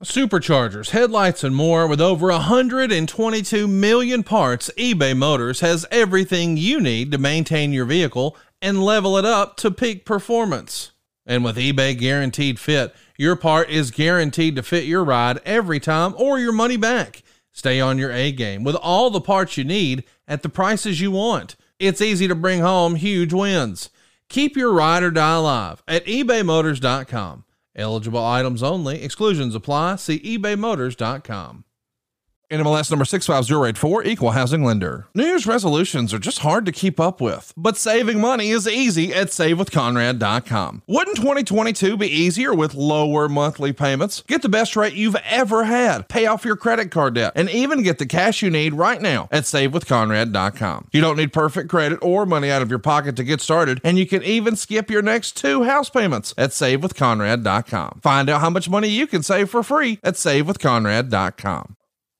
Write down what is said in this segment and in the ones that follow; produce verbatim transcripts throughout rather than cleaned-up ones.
Superchargers, headlights, and more. With over one hundred twenty-two million parts, eBay Motors has everything you need to maintain your vehicle and level it up to peak performance. And with eBay Guaranteed Fit, your part is guaranteed to fit your ride every time or your money back. Stay on your A game with all the parts you need at the prices you want. It's easy to bring home huge wins. Keep your ride or die alive at ebay motors dot com. Eligible items only. Exclusions apply. See ebay motors dot com. N M L S number six five zero eight four, Equal Housing Lender. New Year's resolutions are just hard to keep up with, but saving money is easy at save with conrad dot com. Wouldn't twenty twenty-two be easier with lower monthly payments? Get the best rate you've ever had, pay off your credit card debt, and even get the cash you need right now at save with conrad dot com. You don't need perfect credit or money out of your pocket to get started, and you can even skip your next two house payments at save with conrad dot com. Find out how much money you can save for free at save with conrad dot com.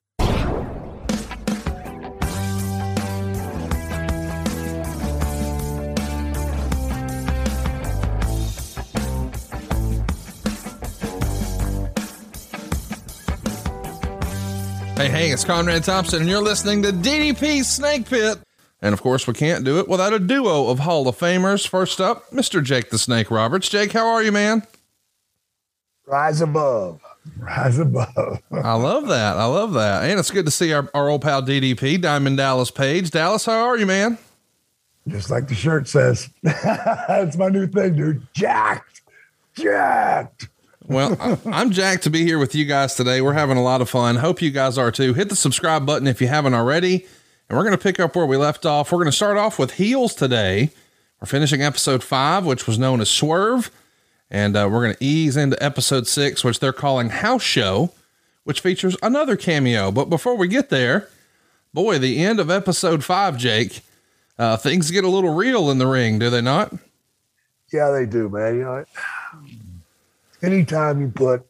Hey, hey, it's Conrad Thompson, and you're listening to D D P Snake Pit. And of course, we can't do it without a duo of Hall of Famers. First up, Mister Jake the Snake Roberts. Jake, how are you, man? Rise above. Rise above. I love that. I love that. And it's good to see our, our old pal D D P, Diamond Dallas Page. Dallas, how are you, man? Just like the shirt says. That's my new thing, dude. Jacked. Jacked. Well, I'm jacked to be here with you guys today. We're having a lot of fun. Hope you guys are too. Hit the subscribe button if you haven't already. And we're going to pick up where we left off. We're going to start off with heels today. We're finishing episode five, which was known as Swerve. And uh, we're going to ease into episode six, which they're calling House Show, which features another cameo. But before we get there, boy, the end of episode five, Jake, uh, things get a little real in the ring, do they not? Yeah, they do, man. You know, anytime you put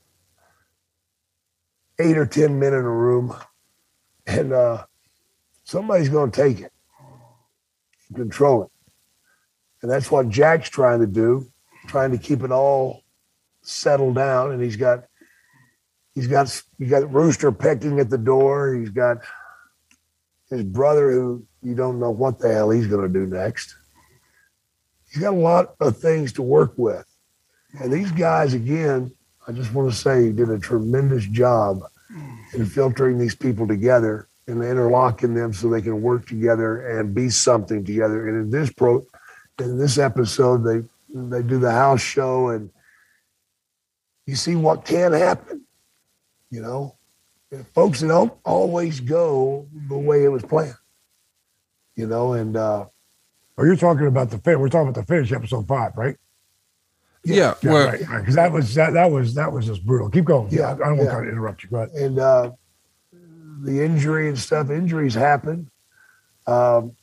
eight or ten men in a room and uh, somebody's going to take it, control it. And that's what Jack's trying to do, trying to keep it all settled down. And he's got, he's got, he's got Rooster pecking at the door. He's got his brother who you don't know what the hell he's going to do next. He's got a lot of things to work with. And these guys, again, I just want to say, did a tremendous job in filtering these people together and interlocking them so they can work together and be something together. And in this pro, in this episode, they they do the house show, and you see what can happen. You know, folks, they don't always go the way it was planned. You know, and uh, oh, you're talking about the finish. We're talking about the finish, episode five, right? Yeah, yeah, well, right, right. Because that was that, that was that was just brutal. Keep going. Yeah, I don't yeah. want to interrupt you. Go ahead. And uh, the injury and stuff, injuries happen. Um,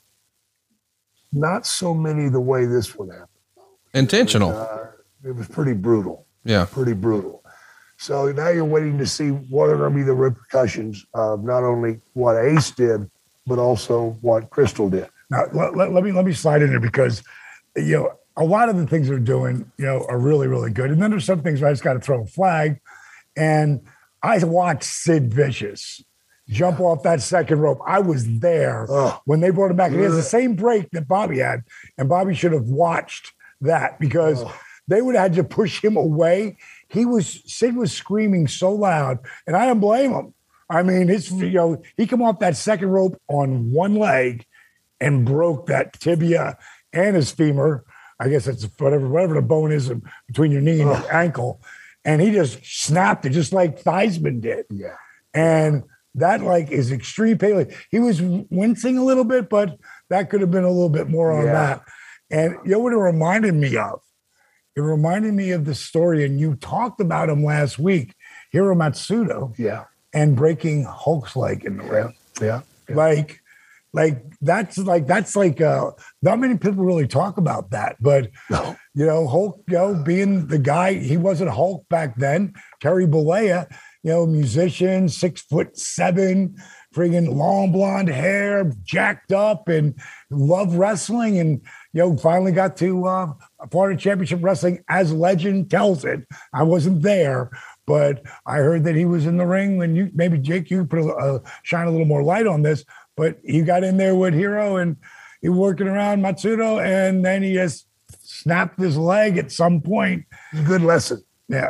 not so many the way this one happened. Intentional. And, uh, it was pretty brutal. Yeah, pretty brutal. So now you're waiting to see what are going to be the repercussions of not only what Ace did, but also what Crystal did. Now let, let, let me let me slide in there because you know. A lot of the things they're doing, you know, are really, really good. And then there's some things where I just got to throw a flag. And I watched Sid Vicious jump off that second rope. I was there oh. when they brought him back. And he has the same break that Bobby had. And Bobby should have watched that because oh. they would have had to push him away. He was, Sid was screaming so loud, and I don't blame him. I mean, it's, you know, he came off that second rope on one leg and broke that tibia and his femur. I guess it's whatever whatever the bone is between your knee and your ankle. And he just snapped it just like Theismann did. Yeah. And that like is extreme pain. Like, he was wincing a little bit, but that could have been a little bit more on yeah. that. And you know what it reminded me of? It reminded me of the story, and you talked about him last week, Hiro Matsuda. Yeah. And breaking Hulk's leg in the ring. Yeah. yeah. Like, Like that's like that's like uh, not many people really talk about that, but no. you know, Hulk, you know, being the guy, he wasn't Hulk back then. Terry Bollea, you know, musician, six foot seven, friggin' long blonde hair, jacked up, and loved wrestling, and you know, finally got to uh, Florida Championship Wrestling as legend tells it. I wasn't there, but I heard that he was in the ring when you, maybe Jake, you put a, a shine a little more light on this, but he got in there with Hero and he was working around Matsudo, and then he just snapped his leg at some point. Good lesson. Yeah.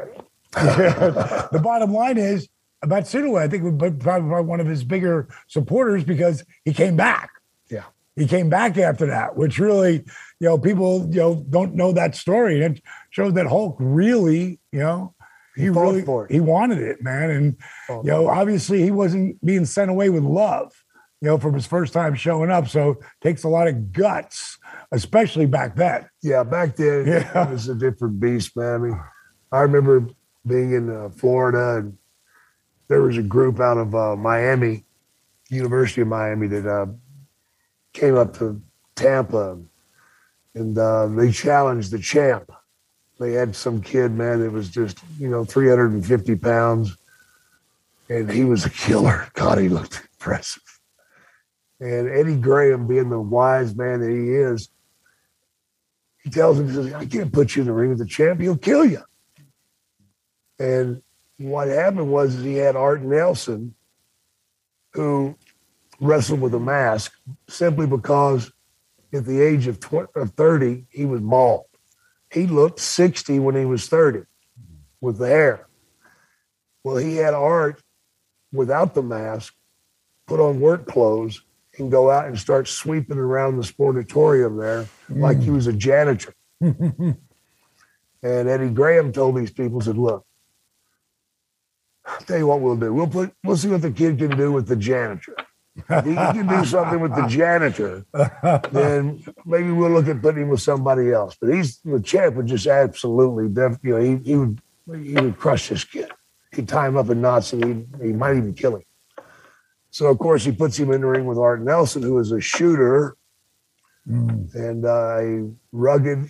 The bottom line is, Matsudo, I think, was probably one of his bigger supporters because he came back. Yeah. He came back after that, which really, you know, people, you know, don't know that story. And it shows that Hulk really, you know, he, he really, for it. he wanted it, man. And, oh, you know, obviously he wasn't being sent away with love, you know, from his first time showing up. So it takes a lot of guts, especially back then. Yeah, back then, yeah. It was a different beast, man. I mean, I remember being in uh, Florida, and there was a group out of uh, Miami, University of Miami, that uh, came up to Tampa, and uh, they challenged the champ. They had some kid, man, that was just, you know, three hundred fifty pounds, and he was a killer. God, he looked impressive. And Eddie Graham, being the wise man that he is, he tells him, he says, I can't put you in the ring with the champ. He'll kill you. And what happened was is he had Art Nelson, who wrestled with a mask simply because at the age of, twenty, of thirty, he was bald. He looked sixty when he was thirty with the hair. Well, he had Art without the mask, put on work clothes, and go out and start sweeping around the sportatorium there mm. like he was a janitor. And Eddie Graham told these people, said, look, I'll tell you what we'll do. We'll put, we'll see what the kid can do with the janitor. If he can do something with the janitor, then maybe we'll look at putting him with somebody else. But he's the champ would just absolutely, def, you know, he, he would he would crush this kid. He'd tie him up in knots, and he he might even kill him. So of course he puts him in the ring with Art Nelson, who is a shooter mm. and uh, a rugged,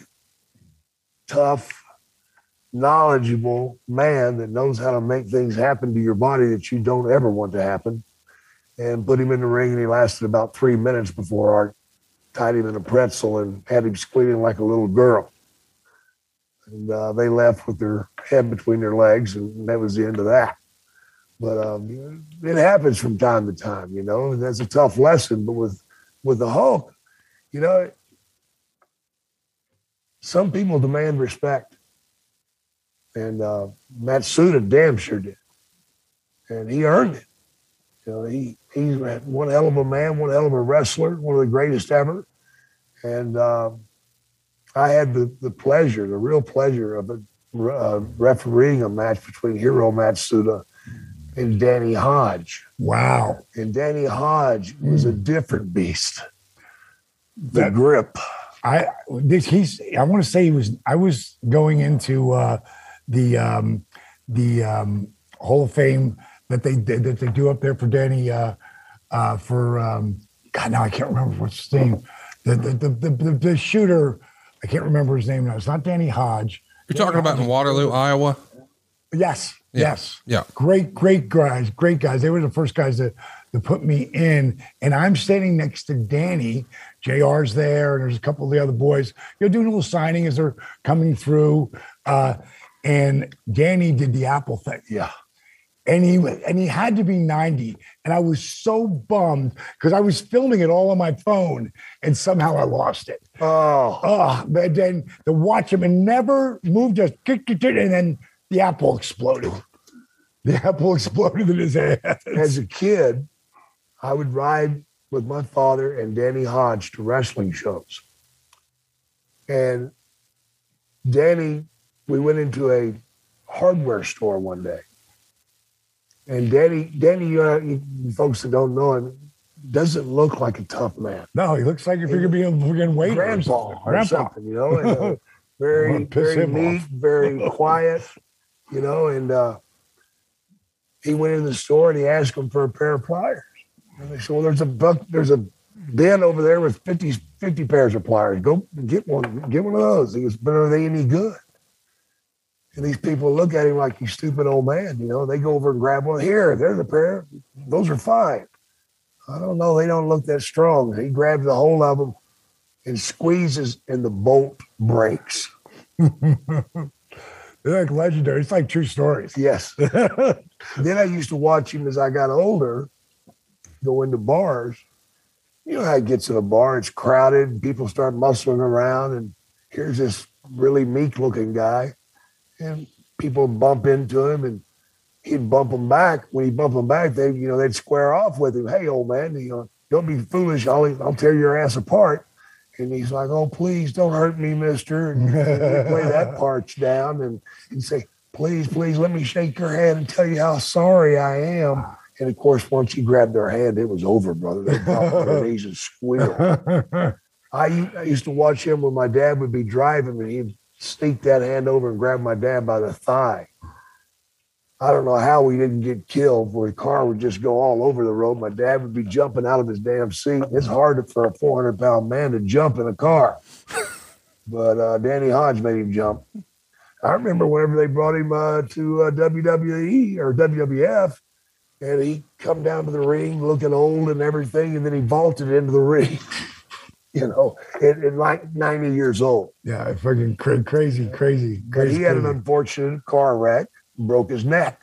tough, knowledgeable man that knows how to make things happen to your body that you don't ever want to happen, and put him in the ring, and he lasted about three minutes before Art tied him in a pretzel and had him squealing like a little girl. And uh, they left with their head between their legs, and that was the end of that. But um, it happens from time to time, you know, and that's a tough lesson. But with, with the Hulk, you know, some people demand respect. And uh, Matsuda damn sure did. And he earned it. You know, he, he's one hell of a man, one hell of a wrestler, one of the greatest ever. And uh, I had the, the pleasure, the real pleasure of a, uh, refereeing a match between Hiro Matsuda and Danny Hodge. Wow. And Danny Hodge was a different beast. The that, grip. I this, he's. I want to say he was. I was going into uh, the um, the um, Hall of Fame that they did that they do up there for Danny uh, uh, for um, God. Now I can't remember what's his name. The the the the, the, the shooter. I can't remember his name now. It's not Danny Hodge. You're talking about in Waterloo, Iowa? Yes. Yeah. Yes. Yeah. Great, great guys. Great guys. They were the first guys that, that put me in. And I'm standing next to Danny. J R's there, and there's a couple of the other boys. You're doing a little signing as they're coming through. Uh, and Danny did the Apple thing. Yeah. And he and he had to be ninety. And I was so bummed because I was filming it all on my phone, and somehow I lost it. Oh. Oh, but then to watch him and never move, just and then the apple exploded. The apple exploded in his hands. As a kid, I would ride with my father and Danny Hodge to wrestling shows. And Danny, we went into a hardware store one day. And Danny, Danny, you, know, you folks that don't know him, doesn't look like a tough man. No, he looks like if you're going to be a freaking waiter grandpa or something. Or Grandpa. something, you know, and, uh, very, very neat, off. very quiet, you know, and uh, he went in the store and he asked him for a pair of pliers. And they said, well, there's a buck, there's a bin over there with fifty, fifty pairs of pliers. Go get one, get one of those. He goes, but are they any good? And these people look at him like, you stupid old man, you know, they go over and grab one. Here, there's a pair. Those are fine. I don't know. They don't look that strong. He grabs the whole of them and squeezes, and the bolt breaks. They're like legendary. It's like true stories. Yes. Then I used to watch him as I got older, go into bars. You know how it gets in a bar, it's crowded, and people start muscling around, and here's this really meek-looking guy, and people bump into him, and he'd bump them back. When he bumped them back, they, you know, they'd square off with him. Hey, old man, you know, don't be foolish. I'll, I'll tear your ass apart. And he's like, oh, please don't hurt me, mister. And he'd play that parts down, and he'd say, please, please let me shake your hand and tell you how sorry I am. And of course, once you grabbed their hand, it was over, brother. They'd drop on their knees and squeal. I, I used to watch him when my dad would be driving, and he'd sneak that hand over and grab my dad by the thigh. I don't know how we didn't get killed, where the car would just go all over the road. My dad would be jumping out of his damn seat. It's hard for a four hundred pound man to jump in a car. But uh, Danny Hodge made him jump. I remember whenever they brought him uh, to uh, W W E or W W F, and he come down to the ring looking old and everything, and then he vaulted into the ring, you know, at, at like ninety years old. Yeah, fucking cra- crazy, crazy, But crazy. he had crazy. an unfortunate car wreck, broke his neck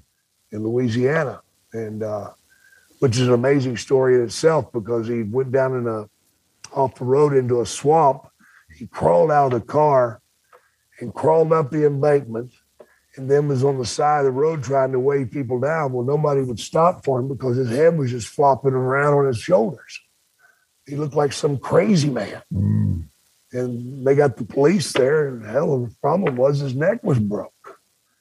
in Louisiana, and uh, which is an amazing story in itself, because he went down in a off the road into a swamp. He crawled out of the car and crawled up the embankment, and then was on the side of the road trying to wave people down. Well, nobody would stop for him because his head was just flopping around on his shoulders. He looked like some crazy man. Mm. And they got the police there, and hell, the problem was his neck was broke.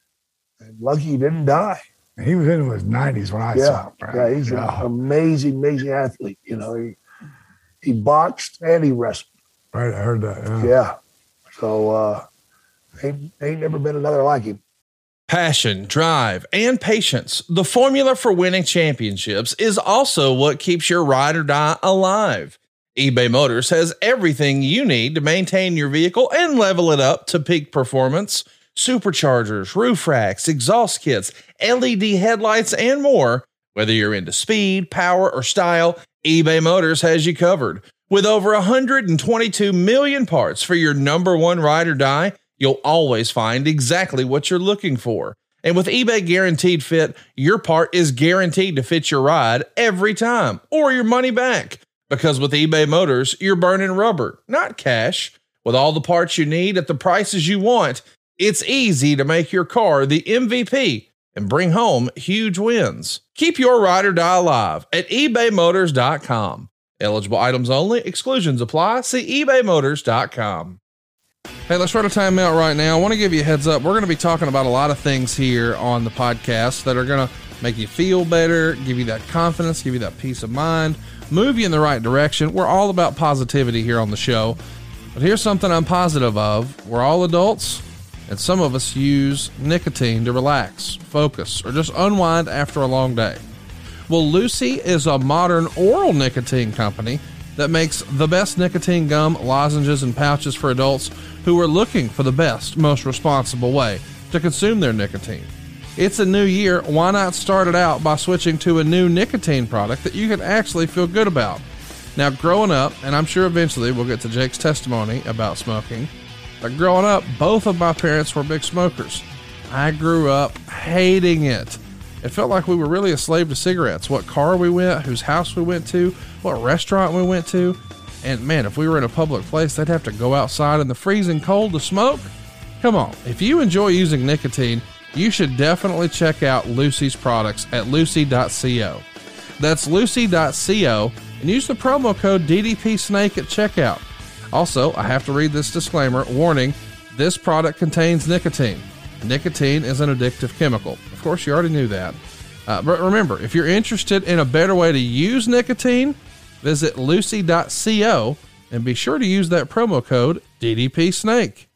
And lucky he didn't die. He was into his nineties when I Yeah, saw him. Right? yeah, he's yeah. an amazing, amazing athlete. You know, he he boxed and he wrestled. Right, I heard that. Yeah. Yeah. So uh, ain't ain't never been another like him. Passion, drive, and patience. The formula for winning championships is also what keeps your ride or die alive. eBay Motors has everything you need to maintain your vehicle and level it up to peak performance. Superchargers, roof racks, exhaust kits, L E D headlights, and more. Whether you're into speed, power, or style, eBay Motors has you covered. With over one hundred twenty-two million parts for your number one ride or die, you'll always find exactly what you're looking for. And with eBay Guaranteed Fit, your part is guaranteed to fit your ride every time, or your money back. Because with eBay Motors, you're burning rubber, not cash. With all the parts you need at the prices you want, it's easy to make your car the M V P and bring home huge wins. Keep your ride or die alive at ebay motors dot com. Eligible items only. Exclusions apply. See ebay motors dot com. Hey, let's run a timeout right now. I want to give you a heads up. We're going to be talking about a lot of things here on the podcast that are going to make you feel better, give you that confidence, give you that peace of mind, move you in the right direction. We're all about positivity here on the show. But here's something I'm positive of. We're all adults, and some of us use nicotine to relax, focus, or just unwind after a long day. Well, Lucy is a modern oral nicotine company that makes the best nicotine gum, lozenges, and pouches for adults who are looking for the best, most responsible way to consume their nicotine. It's a new year. Why not start it out by switching to a new nicotine product that you can actually feel good about? Now, growing up, and I'm sure eventually we'll get to Jake's testimony about smoking, but growing up, both of my parents were big smokers. I grew up hating it. It felt like we were really a slave to cigarettes. What car we went, whose house we went to, what restaurant we went to. And man, if we were in a public place, they'd have to go outside in the freezing cold to smoke. Come on, if you enjoy using nicotine, you should definitely check out Lucy's products at lucy dot co. That's lucy dot co, and use the promo code D D P Snake at checkout. Also, I have to read this disclaimer. Warning, this product contains nicotine. Nicotine is an addictive chemical. Of course, you already knew that. Uh, but remember, if you're interested in a better way to use nicotine, visit lucy dot co and be sure to use that promo code D D P Snake.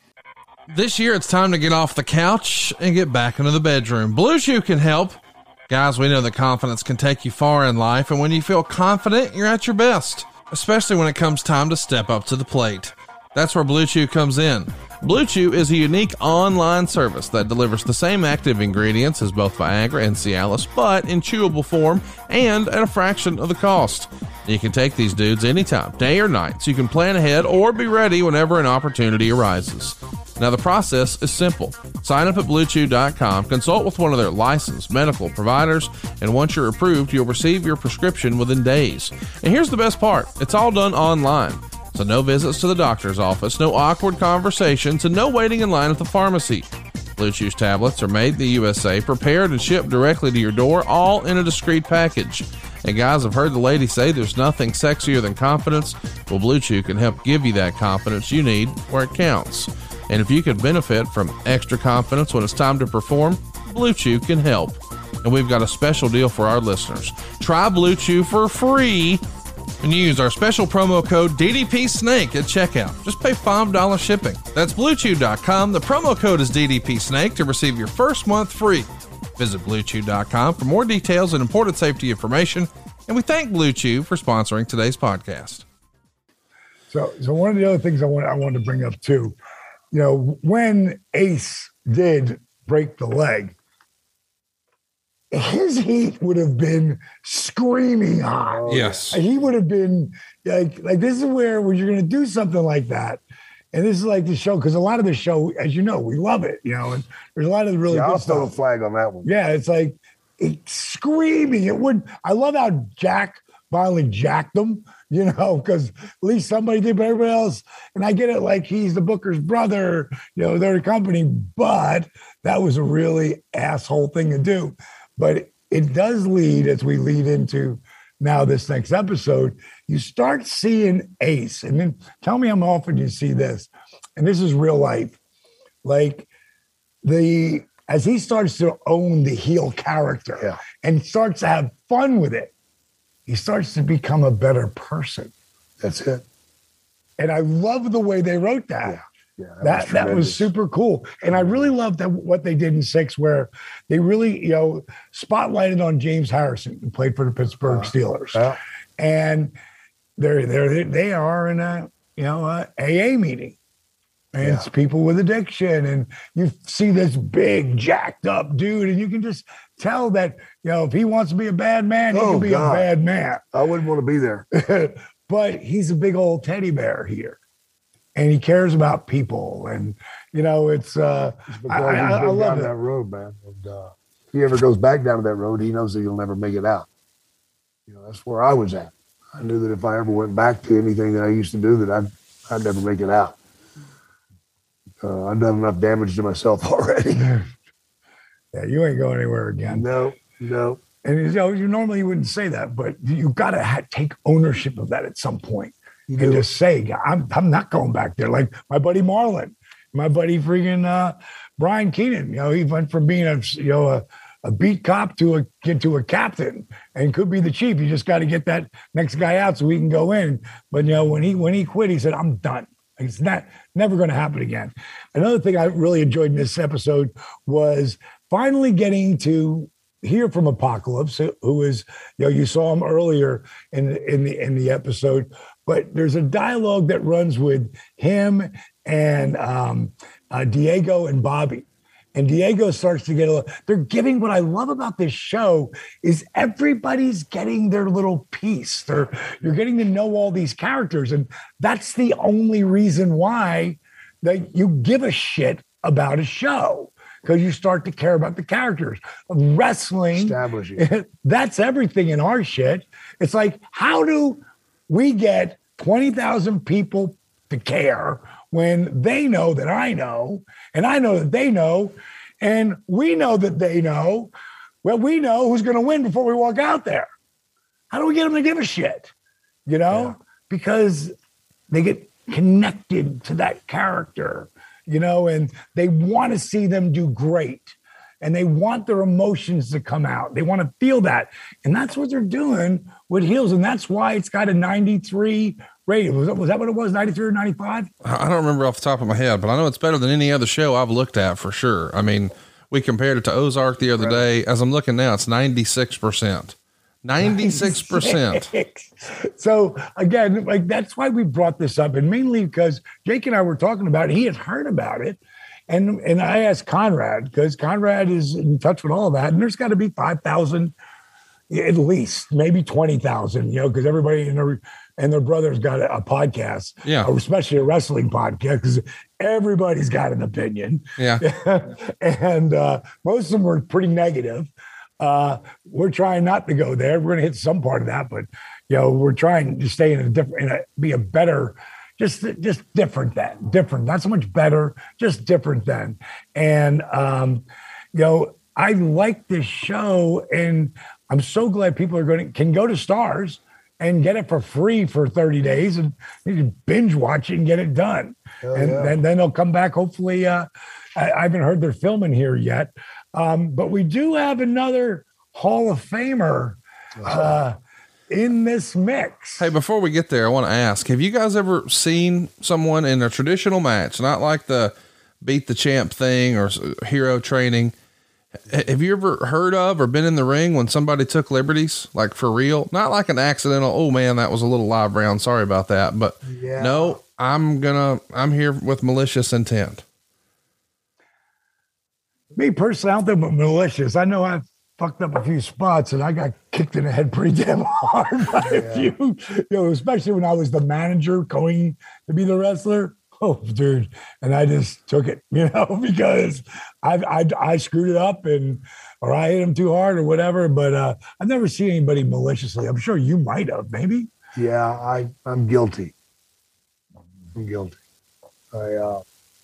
This year, it's time to get off the couch and get back into the bedroom. Blue Chew can help. Guys, we know that confidence can take you far in life, and when you feel confident, you're at your best, especially when it comes time to step up to the plate. That's where Blue Chew comes in. Blue Chew is a unique online service that delivers the same active ingredients as both Viagra and Cialis, but in chewable form and at a fraction of the cost. You can take these dudes anytime, day or night, so you can plan ahead or be ready whenever an opportunity arises. Now, the process is simple. Sign up at blue chew dot com, consult with one of their licensed medical providers, and once you're approved, you'll receive your prescription within days. And here's the best part. It's all done online. So no visits to the doctor's office, no awkward conversations, and no waiting in line at the pharmacy. Blue Chew's tablets are made in the U S A, prepared and shipped directly to your door, all in a discreet package. And guys, I've heard the lady say there's nothing sexier than confidence. Well, Blue Chew can help give you that confidence you need where it counts. And if you could benefit from extra confidence when it's time to perform, Blue Chew can help. And we've got a special deal for our listeners. Try Blue Chew for free and use our special promo code D D P Snake at checkout. Just pay five dollars shipping. That's blue chew dot com. The promo code is D D P Snake to receive your first month free. Visit blue chew dot com for more details and important safety information. And we thank Blue Chew for sponsoring today's podcast. So, so one of the other things I want I wanted to bring up too, you know, when Ace did break the leg, his heat would have been screaming hot. Yes. He would have been like, like this is where when you're going to do something like that. And this is like the show, because a lot of the show, as you know, we love it, you know, and there's a lot of really yeah, good I'll stuff. throw the flag on that one. Yeah, it's like it's screaming. It would. I love how Jack finally jacked him, you know, because at least somebody did, but everybody else. And I get it, like he's the Booker's brother, you know, they're the company, but that was a really asshole thing to do. But it does lead, as we lead into now this next episode, you start seeing Ace. And then tell me how often you see this. And this is real life. Like the as he starts to own the heel character yeah. and starts to have fun with it, he starts to become a better person. That's it. And I love the way they wrote that. Yeah. Yeah, that, that, was that was super cool. And I really loved that what they did in six, where they really, you know, spotlighted on James Harrison, who played for the Pittsburgh uh, Steelers. Uh, and they're, they're, they are in a, you know, a A A meeting. And yeah. it's people with addiction. And you see this big, jacked up dude, and you can just tell that, you know, if he wants to be a bad man, he oh, can be God. a bad man. I wouldn't want to be there. But he's a big old teddy bear here. And he cares about people, and you know it's. Uh, it's because I, I, he's been I love down it. that road, man. And uh, if he ever goes back down that road, he knows that he'll never make it out. You know, that's where I was at. I knew that if I ever went back to anything that I used to do, that I'd I'd never make it out. Uh, I've done enough damage to myself already. Yeah, you ain't going anywhere again. No, no. And you know, you normally wouldn't say that, but you got to ha- take ownership of that at some point. You can just say, I'm I'm not going back there. Like my buddy Marlon, my buddy freaking uh, Brian Keenan. You know, he went from being a you know a, a beat cop to a get to a captain, and could be the chief. You just got to get that next guy out so we can go in. But you know, when he when he quit, he said, "I'm done. It's not never going to happen again." Another thing I really enjoyed in this episode was finally getting to hear from Apocalypse, who is, you know, you saw him earlier in in the in the episode. But there's a dialogue that runs with him and um, uh, Diego and Bobby. And Diego starts to get a they're giving, what I love about this show is everybody's getting their little piece. They're, you're getting to know all these characters. And that's the only reason why that you give a shit about a show, because you start to care about the characters. Wrestling, establishing. That's everything in our shit. It's like, how do we get twenty thousand people to care when they know that I know, and I know that they know, and we know that they know? Well, we know who's going to win before we walk out there. How do we get them to give a shit? You know, yeah. Because they get connected to that character, you know, and they want to see them do great. And they want their emotions to come out. They want to feel that. And that's what they're doing with Heels. And that's why it's got a ninety-three rating. Was that, was that what it was, ninety-three or ninety-five? I don't remember off the top of my head, but I know it's better than any other show I've looked at for sure. I mean, we compared it to Ozark the other right. day. As I'm looking now, it's ninety-six percent. ninety-six percent. So again, like that's why we brought this up. And mainly because Jake and I were talking about it. He had heard about it. And and I asked Conrad, because Conrad is in touch with all that, and there's got to be five thousand, at least, maybe twenty thousand, you know, because everybody in the and their brother's got a, a podcast, yeah, especially a wrestling podcast, because everybody's got an opinion. Yeah. And uh, most of them were pretty negative. Uh, we're trying not to go there. We're going to hit some part of that, but you know, we're trying to stay in a different, in a, be a better, just, just different than, different, not so much better, just different than. And, um, you know, I like this show, and I'm so glad people are going to, can go to Stars and get it for free for thirty days and you can binge watch it and get it done. Oh, and, yeah. and then they'll come back. Hopefully, uh, I, I haven't heard they're filming here yet. Um, but we do have another Hall of Famer uh, in this mix. Hey, before we get there, I want to ask, have you guys ever seen someone in a traditional match, not like the beat the champ thing or hero training? Have you ever heard of or been in the ring when somebody took liberties, like for real? Not like an accidental, oh man, that was a little live round, sorry about that. But Yeah. no, I'm gonna, I'm here with malicious intent. Me personally, I don't think I'm malicious. I know I fucked up a few spots and I got kicked in the head pretty damn hard by Yeah. a few, you know, especially when I was the manager going to be the wrestler. Oh, dude. And I just took it, you know, because I, I, I screwed it up and, or I hit him too hard or whatever. But uh, I've never seen anybody maliciously. I'm sure you might have, maybe. Yeah, I, I'm guilty. I'm guilty. I, uh,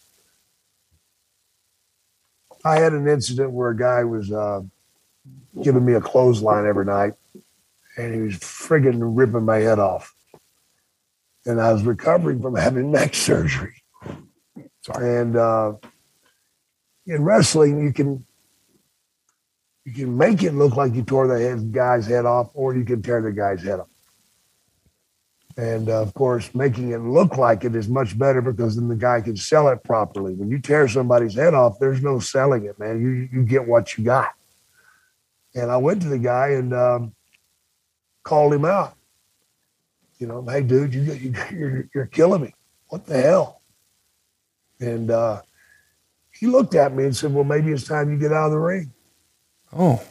I had an incident where a guy was uh, giving me a clothesline every night, and he was friggin' ripping my head off. And I was recovering from having neck surgery. Sorry. And uh, in wrestling, you can you can make it look like you tore the head, guy's head off, or you can tear the guy's head off. And uh, of course, making it look like it is much better because then the guy can sell it properly. When you tear somebody's head off, there's no selling it, man. You you get what you got. And I went to the guy and um, called him out. You know, hey, dude, you, you you're you're killing me. What the hell? And uh, he looked at me and said, "Well, maybe it's time you get out of the ring." Oh,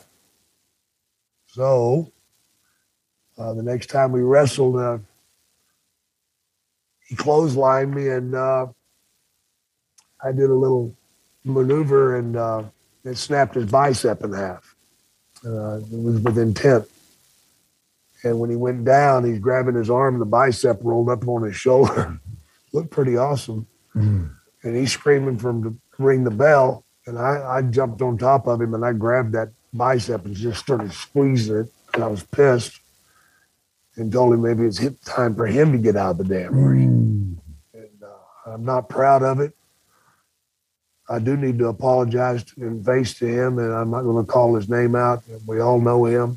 so uh, the next time we wrestled, uh, he clotheslined me, and uh, I did a little maneuver, and uh, it snapped his bicep in half. Uh, it was with intent. And when he went down, he's grabbing his arm, the bicep rolled up on his shoulder. Looked pretty awesome. Mm-hmm. And he's screaming for him to ring the bell. And I, I jumped on top of him and I grabbed that bicep and just started squeezing it. And I was pissed and told him maybe it's hit time for him to get out of the damn ring. Mm. And uh, I'm not proud of it. I do need to apologize to, in face to him, and I'm not going to call his name out. We all know him.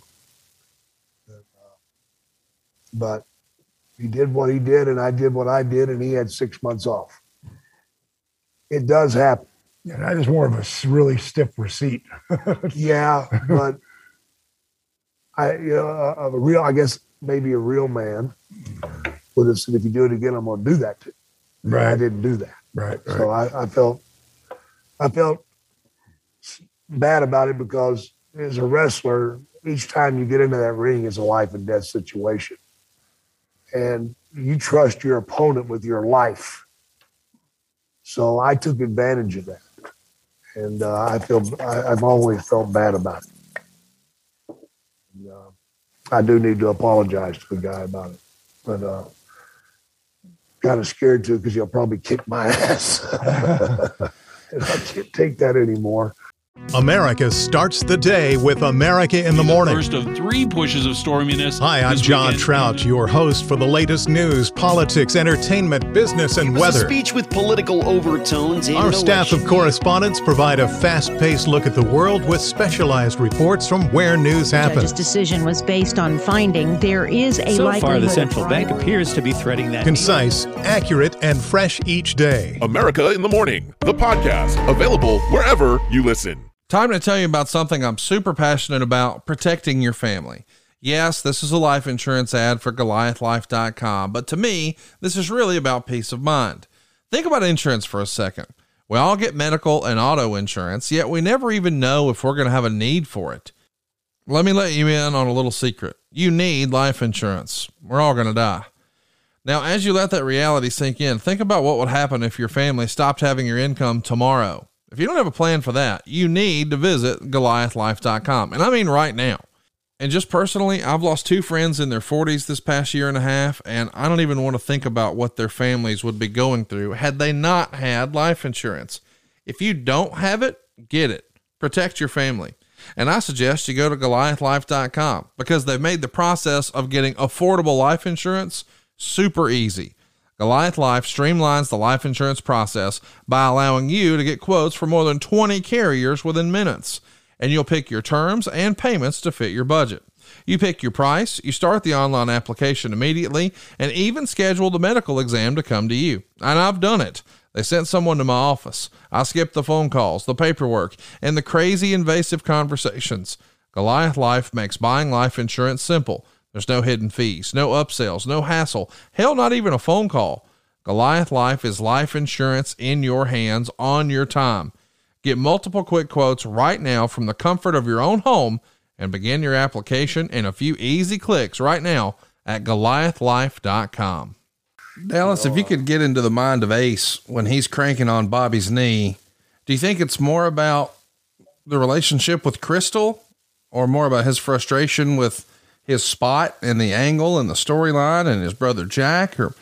But he did what he did, and I did what I did, and he had six months off. It does happen. Yeah, that is more of a really stiff receipt. Yeah, but I, you know, a, a real, I guess maybe a real man would have said, if you do it again, I'm going to do that too. Right. I didn't do that. Right. right. So I, I felt, I felt bad about it because as a wrestler, each time you get into that ring, it's a life and death situation. And you trust your opponent with your life. So I took advantage of that. And uh, I feel, I, I've always felt bad about it. And, uh, I do need to apologize to the guy about it. But uh, kind of scared to because he'll probably kick my ass. And I can't take that anymore. America starts the day with America in the Morning. First of three pushes of storminess. Hi, I'm this John weekend. Trout, your host for the latest news, politics, entertainment, business, and It was weather. a speech with political overtones. And Our an staff of election. correspondents provide a fast-paced look at the world with specialized reports from where news The judge's happens. decision was based on finding there is a So likelihood far, the of central bank fraud. appears to be threading that. Concise, accurate, and fresh each day. America in the Morning, the podcast, available wherever you listen. time to tell you about something I'm super passionate about: protecting your family. Yes, this is a life insurance ad for Goliath Life dot com, but to me, this is really about peace of mind. Think about insurance for a second. We all get medical and auto insurance, yet we never even know if we're going to have a need for it. Let me let you in on a little secret. You need life insurance. We're all going to die. Now, as you let that reality sink in, think about what would happen if your family stopped having your income tomorrow. If you don't have a plan for that, you need to visit Goliath Life dot com. And I mean right now. And just personally, I've lost two friends in their forties this past year and a half, and I don't even want to think about what their families would be going through had they not had life insurance. If you don't have it, get it. Protect your family. And I suggest you go to Goliath Life dot com because they've made the process of getting affordable life insurance super easy. Goliath Life streamlines the life insurance process by allowing you to get quotes for more than twenty carriers within minutes, and you'll pick your terms and payments to fit your budget. You pick your price, you start the online application immediately, and even schedule the medical exam to come to you. And I've done it. They sent someone to my office. I skipped the phone calls, the paperwork, and the crazy invasive conversations. Goliath Life makes buying life insurance simple. There's no hidden fees, no upsells, no hassle, hell, not even a phone call. Goliath Life is life insurance in your hands on your time. Get multiple quick quotes right now from the comfort of your own home and begin your application in a few easy clicks right now at Goliath Life dot com. Dallas, if you could get into the mind of Ace when he's cranking on Bobby's knee, do you think it's more about the relationship with Crystal or more about his frustration with his spot and the angle and the storyline and his brother Jack? Or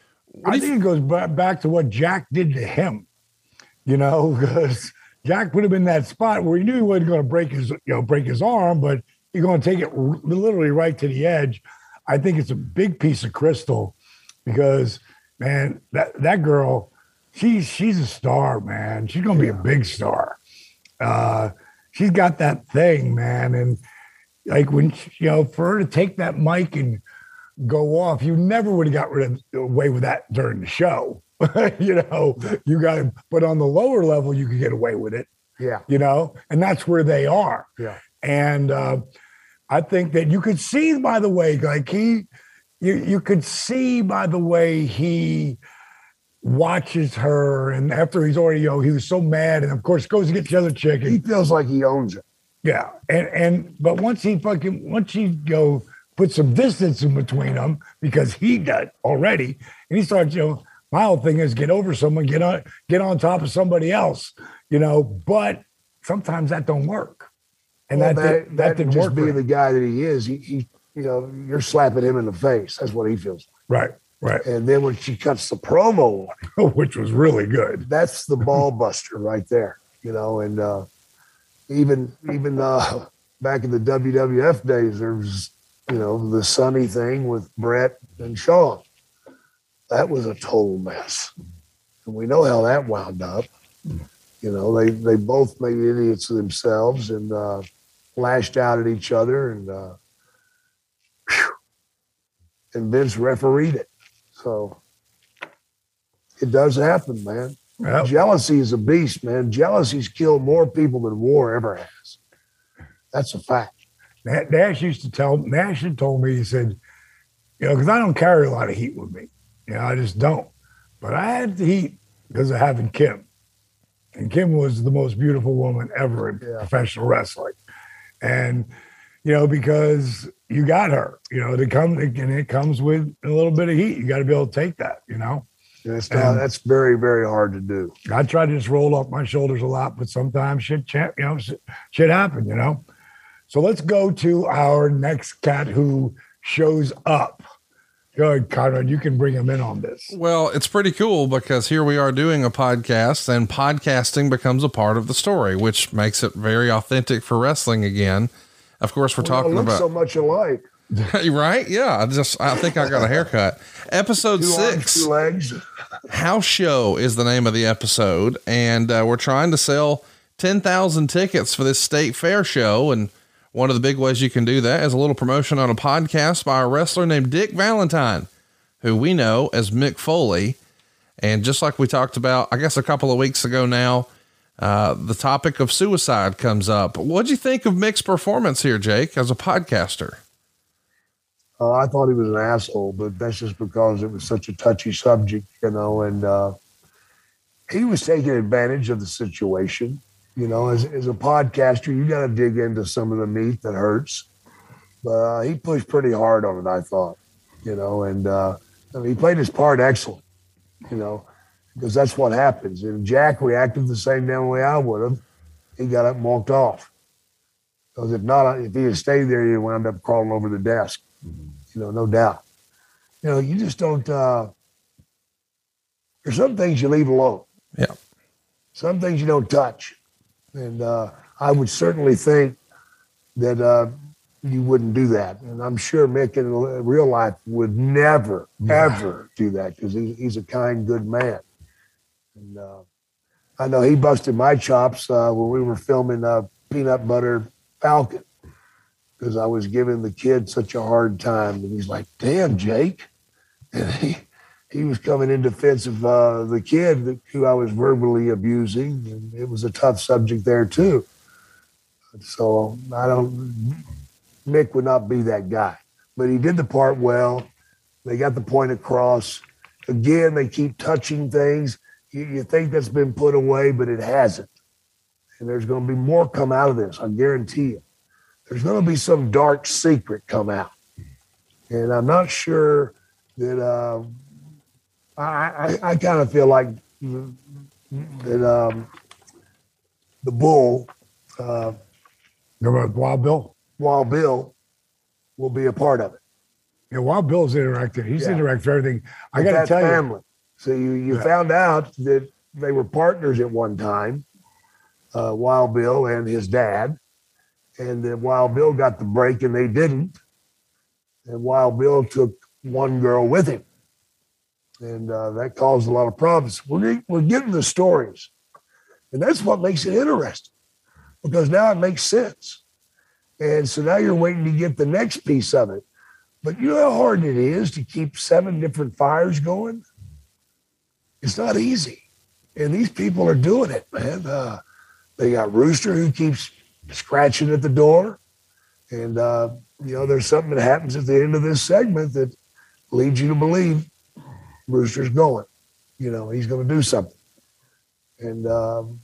I think it goes back to what Jack did to him, you know, because Jack put him in that spot where he knew he wasn't going to break his, you know, break his arm, but he's going to take it r- literally right to the edge. I think it's a big piece of Crystal because, man, that, that girl, she's, she's a star, man. She's going to be a big star. Uh, she's got that thing, man. And like when, you know, for her to take that mic and go off, you never would have got rid of away with that during the show. you know, you got to, but on the lower level, you could get away with it. Yeah. You know, and that's where they are. Yeah. And uh, I think that you could see, by the way, like he, you, you could see by the way he watches her. And after he's already, you know, he was so mad. And of course, goes to get the other chick. And, He feels like he owns it. yeah. And, and, but once he fucking, once he go put some distance in between them because he does already. And he starts, you know, my whole thing is get over someone, get on, get on top of somebody else, you know, but sometimes that don't work. And Well, that, that, did, that, that didn't just work. being for the him. guy that he is, he, he, you know, you're slapping him in the face. That's what he feels Right. Right. like. And then when she cuts the promo on him, Which was really good. that's the ball buster right there, you know, and uh, even, even uh, back in the W W F days, there was, you know, the Sunny thing with Brett and Shawn. That was a total mess. And we know how that wound up. You know, they, they both made idiots of themselves and uh, lashed out at each other. And, uh, whew, and Vince refereed it. So it does happen, man. Yep. Jealousy is a beast, man. Jealousy's killed more people than war ever has. That's a fact. Nash used to tell, Nash had told me, he said, you know, because I don't carry a lot of heat with me. You know, I just don't. But I had the heat because of having Kim. And Kim was the most beautiful woman ever in Yeah. professional wrestling. And, you know, because you got her, you know, to come, and it comes with a little bit of heat. You got to be able to take that, you know. And it's not, And- that's very, very hard to do. I try to just roll off my shoulders a lot, but sometimes shit, cha- you know, shit, shit happen, you know. So let's go to our next cat who shows up. Go ahead, Conrad. You can bring him in on this. Well, it's pretty cool because here we are doing a podcast and podcasting becomes a part of the story, which makes it very authentic for wrestling again. Of course, we're We don't talking look about, so much alike. right? Yeah. I just, I think I got a haircut. Episode Two arms, six, two legs. House Show is the name of the episode. And uh, we're trying to sell ten thousand tickets for this state fair show. And one of the big ways you can do that is a little promotion on a podcast by a wrestler named Dick Valentine, who we know as Mick Foley. And just like we talked about, I guess a couple of weeks ago now, uh, the topic of suicide comes up. What'd you think of Mick's performance here, Jake, as a podcaster? Uh, I thought he was an asshole, but that's just because it was such a touchy subject, you know, and uh, he was taking advantage of the situation. You know, as, as a podcaster, you got to dig into some of the meat that hurts. But uh, he pushed pretty hard on it, I thought, you know, and uh, I mean, he played his part excellent, you know, because that's what happens. And Jack reacted the same damn way I would have. He got up and walked off. Because if not, if he had stayed there, he'd wound up crawling over the desk. Mm-hmm. You know, no doubt. You know, you just don't. Uh, there's some things you leave alone. Yeah. Some things you don't touch, and uh, I would certainly think that uh, you wouldn't do that. And I'm sure Mick in real life would never, yeah. ever do that because he's, he's a kind, good man. And uh, I know he busted my chops uh, when we were filming uh, Peanut Butter Falcon because I was giving the kid such a hard time. And he's like, damn, Jake. And he, he was coming in defense of uh, the kid who I was verbally abusing. And it was a tough subject there, too. So I don't, Mick would not be that guy. But he did the part well. They got the point across. Again, they keep touching things. You, you think that's been put away, but it hasn't. And there's going to be more come out of this, I guarantee you. There's going to be some dark secret come out. And I'm not sure that uh, I, I, I kind of feel like that um, the Bull, uh, Wild Bill? Wild Bill will be a part of it. Yeah, Wild Bill's interactive. He's yeah. interactive for everything. I got to tell family. you. So you, you yeah. found out that they were partners at one time, uh, Wild Bill and his dad. And then Wild Bill got the break and they didn't. And Wild Bill took one girl with him. And uh, that caused a lot of problems. We're, we're getting the stories. And that's what makes it interesting because now it makes sense. And so now you're waiting to get the next piece of it. But you know how hard it is to keep seven different fires going? It's not easy. And these people are doing it, man. Uh, they got Rooster who keeps scratching at the door. And, uh, you know, there's something that happens at the end of this segment that leads you to believe Rooster's going. You know, he's going to do something. And um,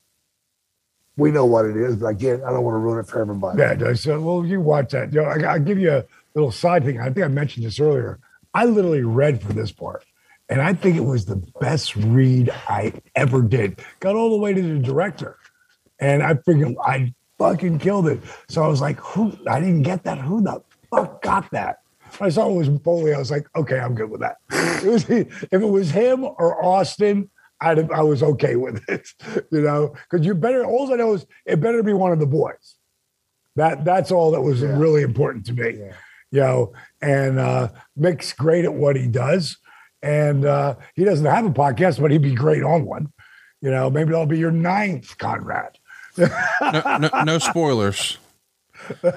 we know what it is, but I can't, I don't want to ruin it for everybody. Yeah, so, well, you watch that. You know, I, I'll give you a little side thing. I think I mentioned this earlier. I literally read for this part. And I think it was the best read I ever did. Got all the way to the director. And I figured I fucking killed it. So I was like, who? I didn't get that. Who the fuck got that? I saw it was Foley. I was like, okay, I'm good with that. It was, if it was him or Austin, I'd, I was okay with it. You know, because you better, all I know is it better be one of the boys. That That's all that was yeah. really important to me. Yeah. You know, and uh, Mick's great at what he does. And uh, he doesn't have a podcast, but he'd be great on one. You know, maybe that'll be your ninth, Conrad. no, no, no spoilers. And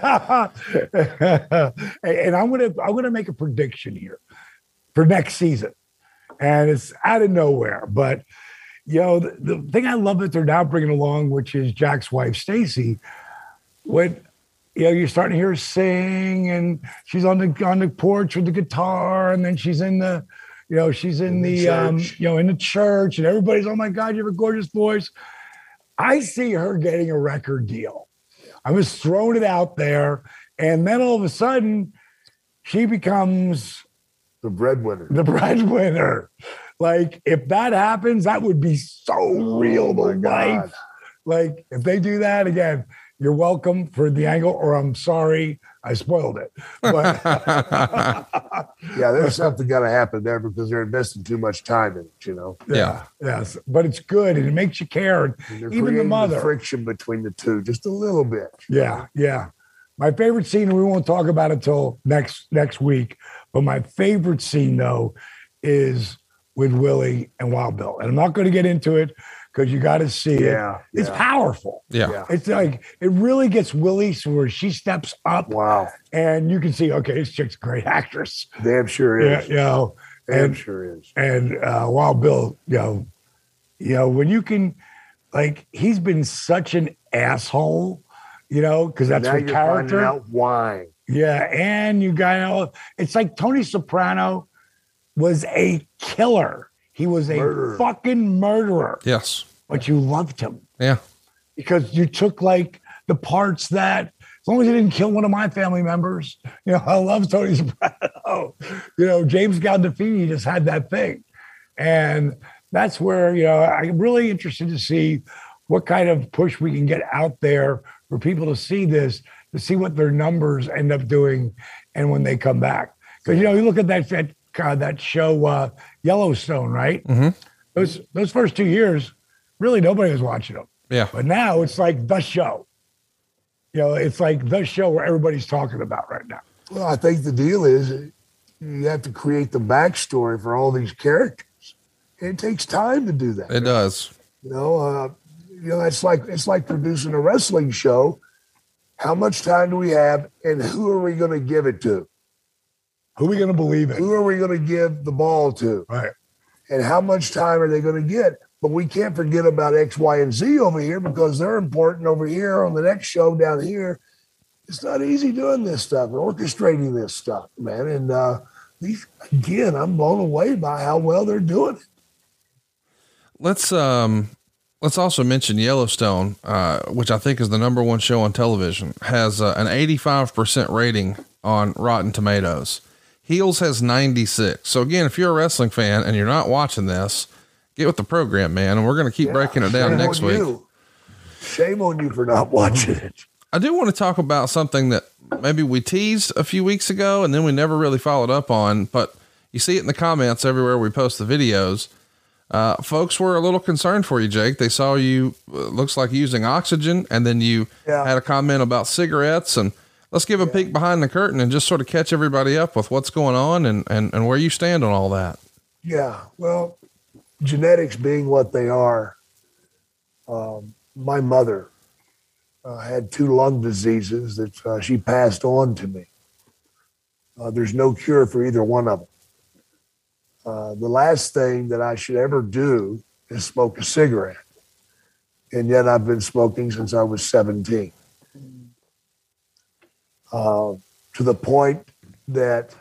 I'm gonna I'm gonna make a prediction here for next season, and it's out of nowhere. But you know, the, the thing I love that they're now bringing along, which is Jack's wife Stacy, when you know you're starting to hear her sing, and she's on the on the porch with the guitar, and then she's in the. You know, she's in, in the, the um, you know, in the church, and everybody's, oh my God, you have a gorgeous voice. I see her getting a record deal. I was throwing it out there, and then all of a sudden, she becomes the breadwinner. The breadwinner. Like, if that happens, that would be so oh, real to life. God. Like, if they do that again, you're welcome for the angle, or I'm sorry, I spoiled it. But yeah, there's something got to happen there because they're investing too much time in it, you know? Yeah, yes. But it's good, and it makes you care. Even the mother. The friction between the two, just a little bit. Yeah, know? yeah. My favorite scene, we won't talk about it until next, next week, but my favorite scene, though, is with Willie and Wild Bill. And I'm not going to get into it, because you got to see yeah, it. It's yeah. powerful. Yeah. yeah. It's like, it really gets Willie so where she steps up. Wow. And you can see, okay, this chick's a great actress. Damn sure is. Yeah, you know, Damn and, sure is. And uh, Wild Bill, you know, you know, when you can, like, he's been such an asshole, you know, because that's now her you're character. Finding out why. Yeah. And you got, you know, it's like Tony Soprano was a killer. He was a murderer. fucking murderer. Yes. But you loved him. Yeah. Because you took like the parts that As long as he didn't kill one of my family members. You know, I love Tony Soprano. You know, James Gandolfini just had that thing. And that's where, you know, I'm really interested to see what kind of push we can get out there for people to see this, to see what their numbers end up doing and when they come back. Because, you know, you look at that that, uh, that show uh, Yellowstone, right? Mm-hmm. Those those first two years, really nobody was watching them. Yeah. But now it's like the show. You know, it's like the show where everybody's talking about right now. Well, I think the deal is you have to create the backstory for all these characters. It takes time to do that. It does. You know, uh, you know, it's like it's like producing a wrestling show. How much time do we have, and who are we going to give it to? Who are we going to believe in? Who are we going to give the ball to? Right. And how much time are they going to get? But we can't forget about X, Y, and Z over here because they're important over here on the next show down here. It's not easy doing this stuff, orchestrating this stuff, man. And uh, these, again, I'm blown away by how well they're doing it. Let's um, let's also mention Yellowstone, uh, which I think is the number one show on television, has uh, an eighty-five percent rating on Rotten Tomatoes. Heels has ninety-six. So again, if you're a wrestling fan and you're not watching this, get with the program, man. And we're going to keep yeah, breaking it down next week. You. Shame on you for not watching it. I do want to talk about something that maybe we teased a few weeks ago and then we never really followed up on, but you see it in the comments everywhere we post the videos. Uh, folks were a little concerned for you, Jake. They saw you, uh, looks like using oxygen, and then you yeah. had a comment about cigarettes. And let's give a yeah. peek behind the curtain and just sort of catch everybody up with what's going on and, and, and where you stand on all that. Yeah. Well, genetics being what they are, um, my mother uh, had two lung diseases that uh, she passed on to me. Uh, there's no cure for either one of them. Uh, the last thing that I should ever do is smoke a cigarette. And yet I've been smoking since I was seventeen. Uh, to the point that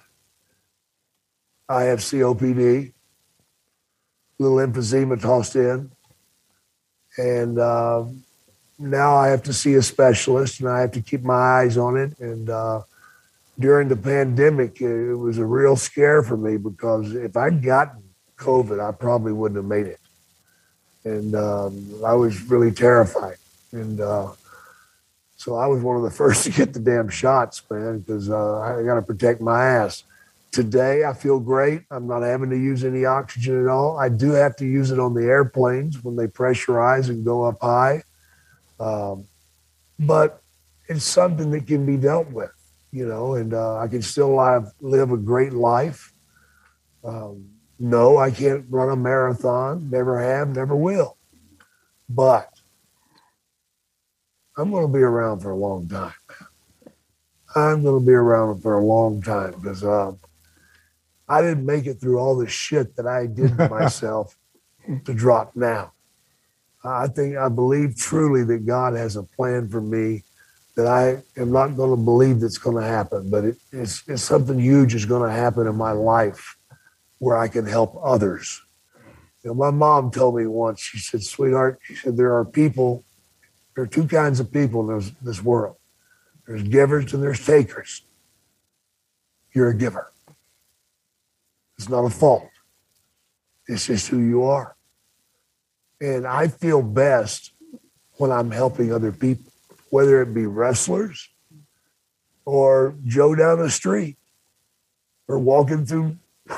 I have C O P D, little emphysema tossed in. And uh, now I have to see a specialist and I have to keep my eyes on it. And uh, during the pandemic, it was a real scare for me because if I'd gotten COVID, I probably wouldn't have made it. And um, I was really terrified. And uh, so I was one of the first to get the damn shots, man, because uh, I got to protect my ass. Today, I feel great. I'm not having to use any oxygen at all. I do have to use it on the airplanes when they pressurize and go up high. Um, but it's something that can be dealt with, you know, and uh, I can still live, live a great life. Um, no, I can't run a marathon. Never have, never will. But I'm going to be around for a long time, man. I'm going to be around for a long time because uh, I didn't make it through all the shit that I did to myself to drop now. I think I believe truly that God has a plan for me that I am not going to believe that's going to happen, but it, it's, it's something huge is going to happen in my life where I can help others. You know, my mom told me once, she said, sweetheart, she said, there are people, there are two kinds of people in this, this world. There's givers and there's takers. You're a giver. It's not a fault. It's just who you are. And I feel best when I'm helping other people, whether it be wrestlers or Joe down the street or walking through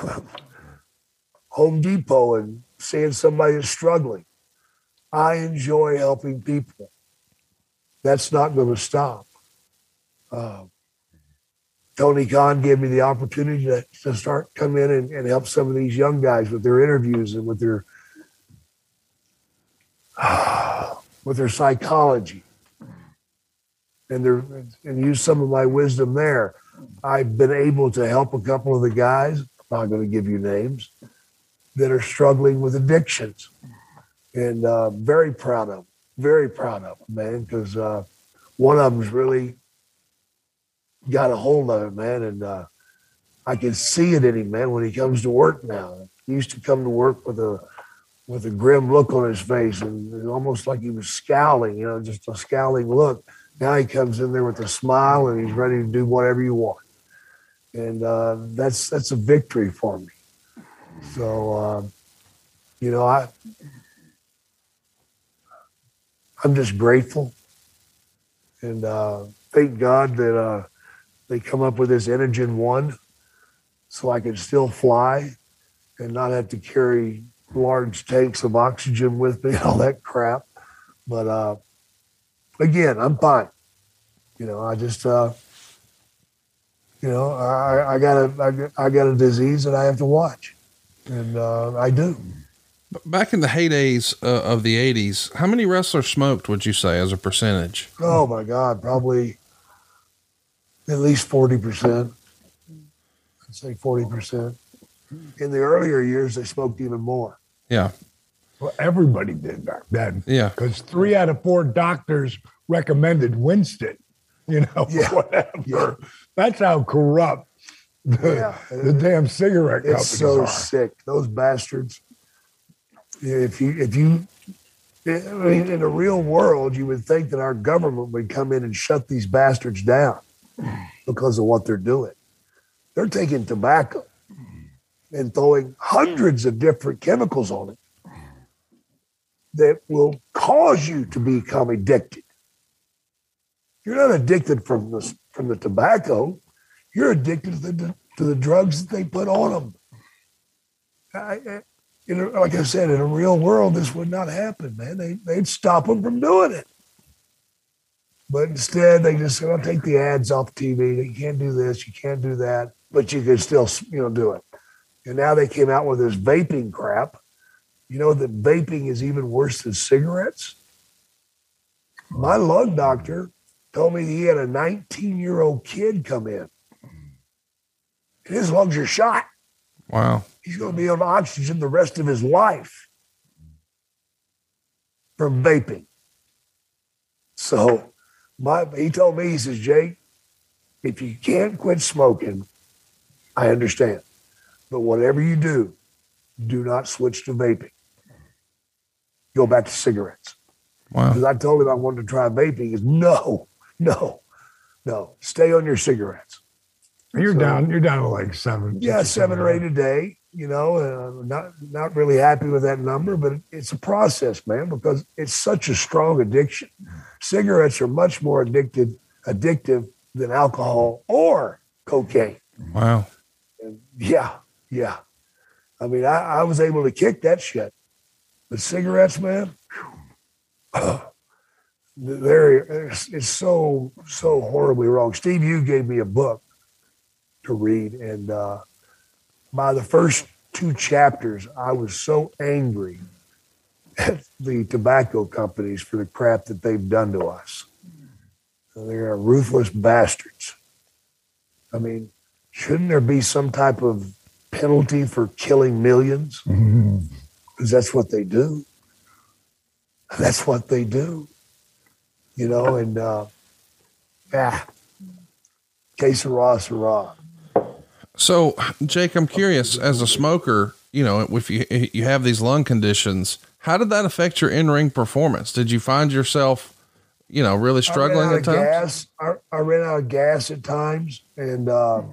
Home Depot and seeing somebody is struggling. I enjoy helping people. That's not going to stop. Uh, Tony Khan gave me the opportunity to, to start come in and, and help some of these young guys with their interviews and with their with their psychology and their and use some of my wisdom there. I've been able to help a couple of the guys, I'm not going to give you names, that are struggling with addictions. And uh, very proud of them, very proud of them, man, because uh, one of them's really got a hold of it, man, and uh, I can see it in him, man, when he comes to work now. He used to come to work with a with a grim look on his face and almost like he was scowling, you know, just a scowling look. Now he comes in there with a smile and he's ready to do whatever you want. And uh, that's that's a victory for me. So, uh, you know, I, I'm just grateful. And uh, thank God that uh, they come up with this Enogen one so I can still fly and not have to carry large tanks of oxygen with me and all that crap. But uh, again, I'm fine. You know, I just, uh, you know, I, I got a, I got, I got a disease that I have to watch, and uh, I do. Back in the heydays uh, of the eighties, how many wrestlers smoked, would you say, as a percentage? Oh my God, probably at least forty percent. I'd say forty percent. In the earlier years, they smoked even more. Yeah. Well, everybody did back then. Yeah. Because three out of four doctors recommended Winston, you know, Yeah. whatever. Yeah. That's how corrupt the, Yeah. the damn cigarette companies It's so are. sick. Those bastards. If you, if you, I mean, in the real world, you would think that our government would come in and shut these bastards down because of what they're doing. They're taking tobacco and throwing hundreds of different chemicals on it that will cause you to become addicted. You're not addicted from the, from the tobacco. You're addicted to the, to the drugs that they put on them. I, I, you know, like I said, in a real world, this would not happen, man. They, they'd stop them from doing it. But instead, they just say, "I'll take the ads off T V. You can't do this, you can't do that, but you can still, you know, do it." And now they came out with this vaping crap. You know that vaping is even worse than cigarettes? My lung doctor told me he had a nineteen-year-old kid come in. And his lungs are shot. Wow. He's going to be on oxygen the rest of his life from vaping. So my, he told me, he says, "Jake, if you can't quit smoking, I understand. But whatever you do, do not switch to vaping. Go back to cigarettes." Wow. Because I told him I wanted to try vaping. He goes, no, no, no. Stay on your cigarettes. You're So- down. You're down to like seven. Yeah, six seven or eight a day. You know, uh, not not really happy with that number, but it's a process, man, because it's such a strong addiction. Cigarettes are much more addicted, addictive than alcohol or cocaine. Wow. And yeah, yeah. I mean, I, I was able to kick that shit, but cigarettes, man, whew, they're it's, it's so so horribly wrong. Steve, you gave me a book to read, and uh, by the first two chapters, I was so angry at the tobacco companies for the crap that they've done to us. They're ruthless bastards. I mean, shouldn't there be some type of penalty for killing millions? Because that's what they do. That's what they do. You know, and uh, ah, que sera, sera. So, Jake, I'm curious, as a smoker, you know, if you, you have these lung conditions, how did that affect your in-ring performance? Did you find yourself, you know, really struggling I ran at out of times? gas. I, I ran out of gas at times, and uh,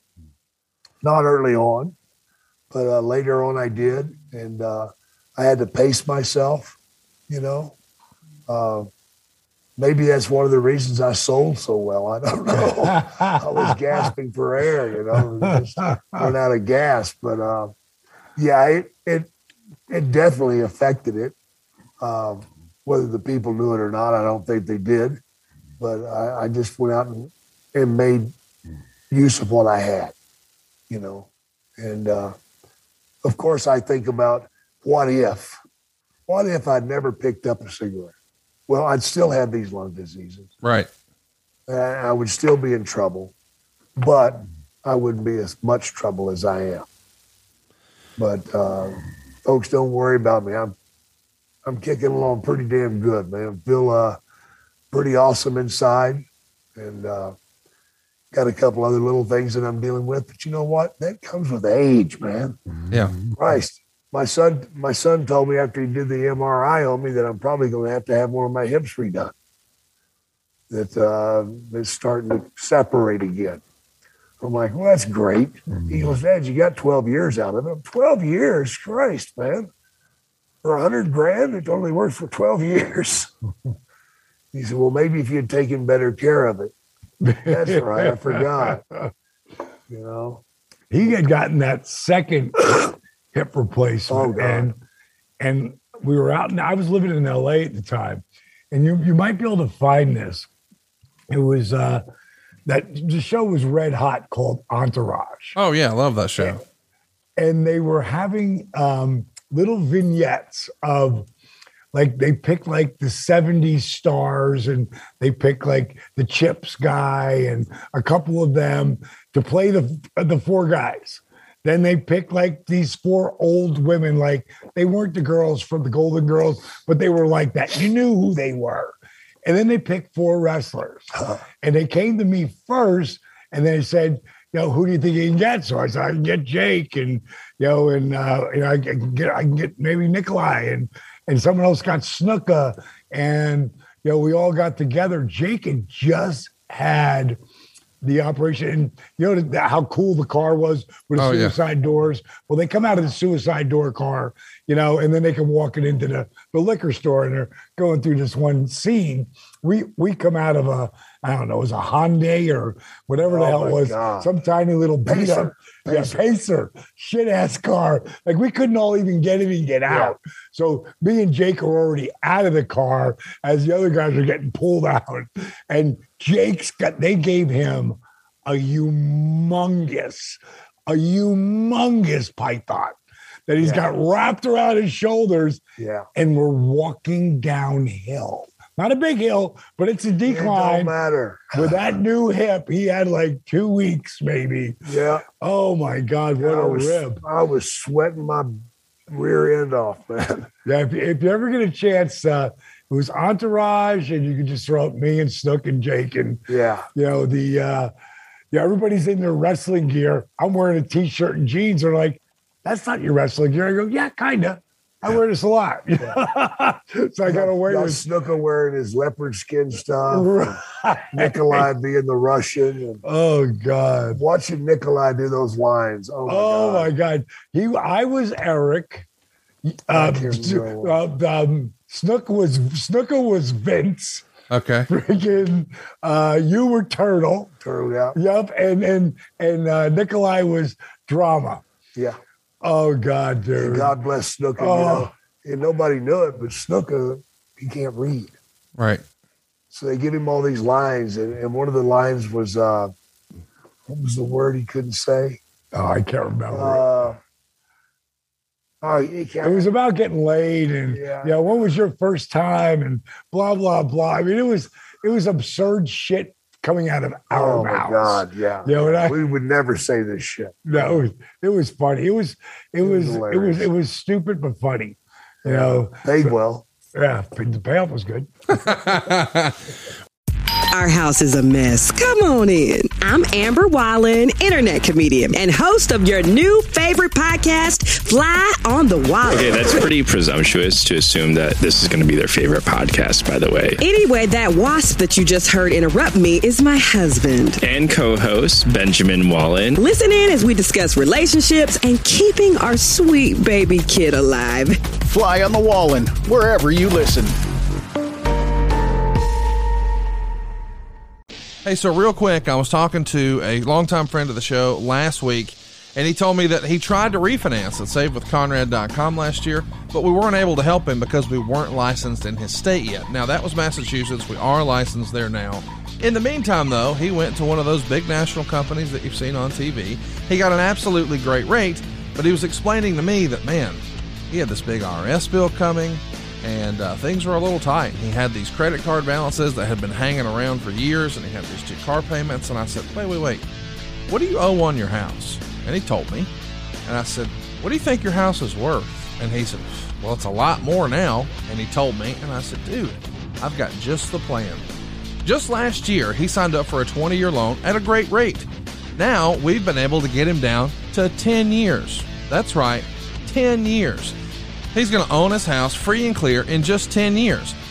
not early on, but uh, later on I did. And uh, I had to pace myself, you know. Uh, maybe that's one of the reasons I sold so well. I don't know. I was gasping for air, you know, just run out of gas. But uh, yeah, it, it it definitely affected it. Um, whether the people knew it or not, I don't think they did. But I, I just went out and, and made use of what I had, you know. And uh, of course, I think about what if? What if I'd never picked up a cigarette? Well, I'd still have these lung diseases. Right. And I would still be in trouble, but I wouldn't be as much trouble as I am. But uh, folks, don't worry about me. I'm I'm kicking along pretty damn good, man. I feel uh, pretty awesome inside, and uh, got a couple other little things that I'm dealing with. But you know what? That comes with age, man. Yeah. Christ. My son, my son told me after he did the M R I on me that I'm probably going to have to have one of my hips redone. that uh, that's starting to separate again. I'm like, well, that's great. Mm-hmm. He goes, Dad, you got twelve years out of it. twelve years? Christ, man. For a hundred grand, it only worked for twelve years. He said, well, maybe if you'd taken better care of it. That's right. I forgot. You know, he had gotten that second hip replacement. Oh, and, and we were out, and I was living in L A at the time. And you, you might be able to find this. It was, uh, that the show was red hot called Entourage. Oh, yeah. I love that show. And, and they were having um, little vignettes of, like, they picked like the seventies stars, and they picked like the Chips guy and a couple of them to play the the four guys. Then they picked like these four old women, like they weren't the girls from the Golden Girls, but they were like that. You knew who they were. And then they picked four wrestlers. And they came to me first, and they said, you know, who do you think you can get? So I said, I can get Jake, and, you know, and, uh, you know, I can get, I can get maybe Nikolai, and, and someone else got Snuka. And, you know, we all got together. Jake had just had the operation. And you know the, how cool the car was with the oh, suicide yeah. doors? Well, they come out of the suicide door car, you know, and then they can walk it into the, the liquor store, and they're going through this one scene. We we come out of a, I don't know, it was a Hyundai or whatever the oh hell it was. God. Some tiny little Pacer. Pacer. Yeah, Pacer. Shit-ass car. Like, we couldn't all even get in and get out. Yeah. So me and Jake are already out of the car as the other guys are getting pulled out. And Jake's got, they gave him a humongous, a humongous python that he's yeah. got wrapped around his shoulders. Yeah. And we're walking downhill. Not a big hill, but it's a decline. It don't matter. With that new hip, he had like two weeks maybe. Yeah. Oh, my God, what I a was, rib. I was sweating my rear end off, man. Yeah, if, if you ever get a chance, uh, it was Entourage, and you could just throw up me and Snook and Jake. And, yeah. you know, the, uh, yeah, everybody's in their wrestling gear. I'm wearing a T-shirt and jeans. They're like, that's not your wrestling gear. I go, yeah, kind of. I wear this a lot. Yeah. So I got away with Snuka wearing his leopard skin stuff. Right. Nikolai being the Russian. And oh, God. Watching Nikolai do those lines. Oh, my oh God. my God. He, I was Eric. Uh, uh, um, Snook was, Snuka was Vince. Okay. Freaking, uh, you were Turtle. Turtle, yeah. Yep. And, and, and uh, Nikolai was Drama. Yeah. Oh, God, dude. And God bless Snuka. Oh. You know, and nobody knew it, but Snuka, he can't read. Right. So they give him all these lines, and, and one of the lines was, uh, what was the word he couldn't say? Oh, I can't remember. Uh, oh, he can't. It was about getting laid, and yeah. you know, when was your first time, and blah, blah, blah. I mean, it was it was absurd shit coming out of our oh mouths. Oh my God, yeah. You know, and I, we would never say this shit. No, it was, it was funny. It was it, it was, was it was it was stupid but funny. You know, paid so, well. Yeah, the payoff was good. Our house is a mess. Come on in. I'm Amber Wallen, internet comedian and host of your new favorite podcast, Fly on the Wallen. Okay, that's pretty presumptuous to assume that this is going to be their favorite podcast, by the way. Anyway, that wasp that you just heard interrupt me is my husband. And co-host, Benjamin Wallen. Listen in as we discuss relationships and keeping our sweet baby kid alive. Fly on the Wallen, wherever you listen. Hey, so real quick, I was talking to a longtime friend of the show last week, and he told me that he tried to refinance at save with conrad dot com last year, but we weren't able to help him because we weren't licensed in his state yet. Now, that was Massachusetts. We are licensed there now. In the meantime, though, he went to one of those big national companies that you've seen on T V. He got an absolutely great rate, but he was explaining to me that, man, he had this big I R S bill coming, and uh, things were a little tight. He had these credit card balances that had been hanging around for years, and he had these two car payments. And I said, wait, wait, wait, what do you owe on your house? And he told me. And I said, what do you think your house is worth? And he said, well, it's a lot more now. And he told me. And I said, dude, I've got just the plan. Just last year, he signed up for a twenty-year loan at a great rate. Now, we've been able to get him down to ten years. That's right, ten years. He's going to own his house free and clear in just ten years.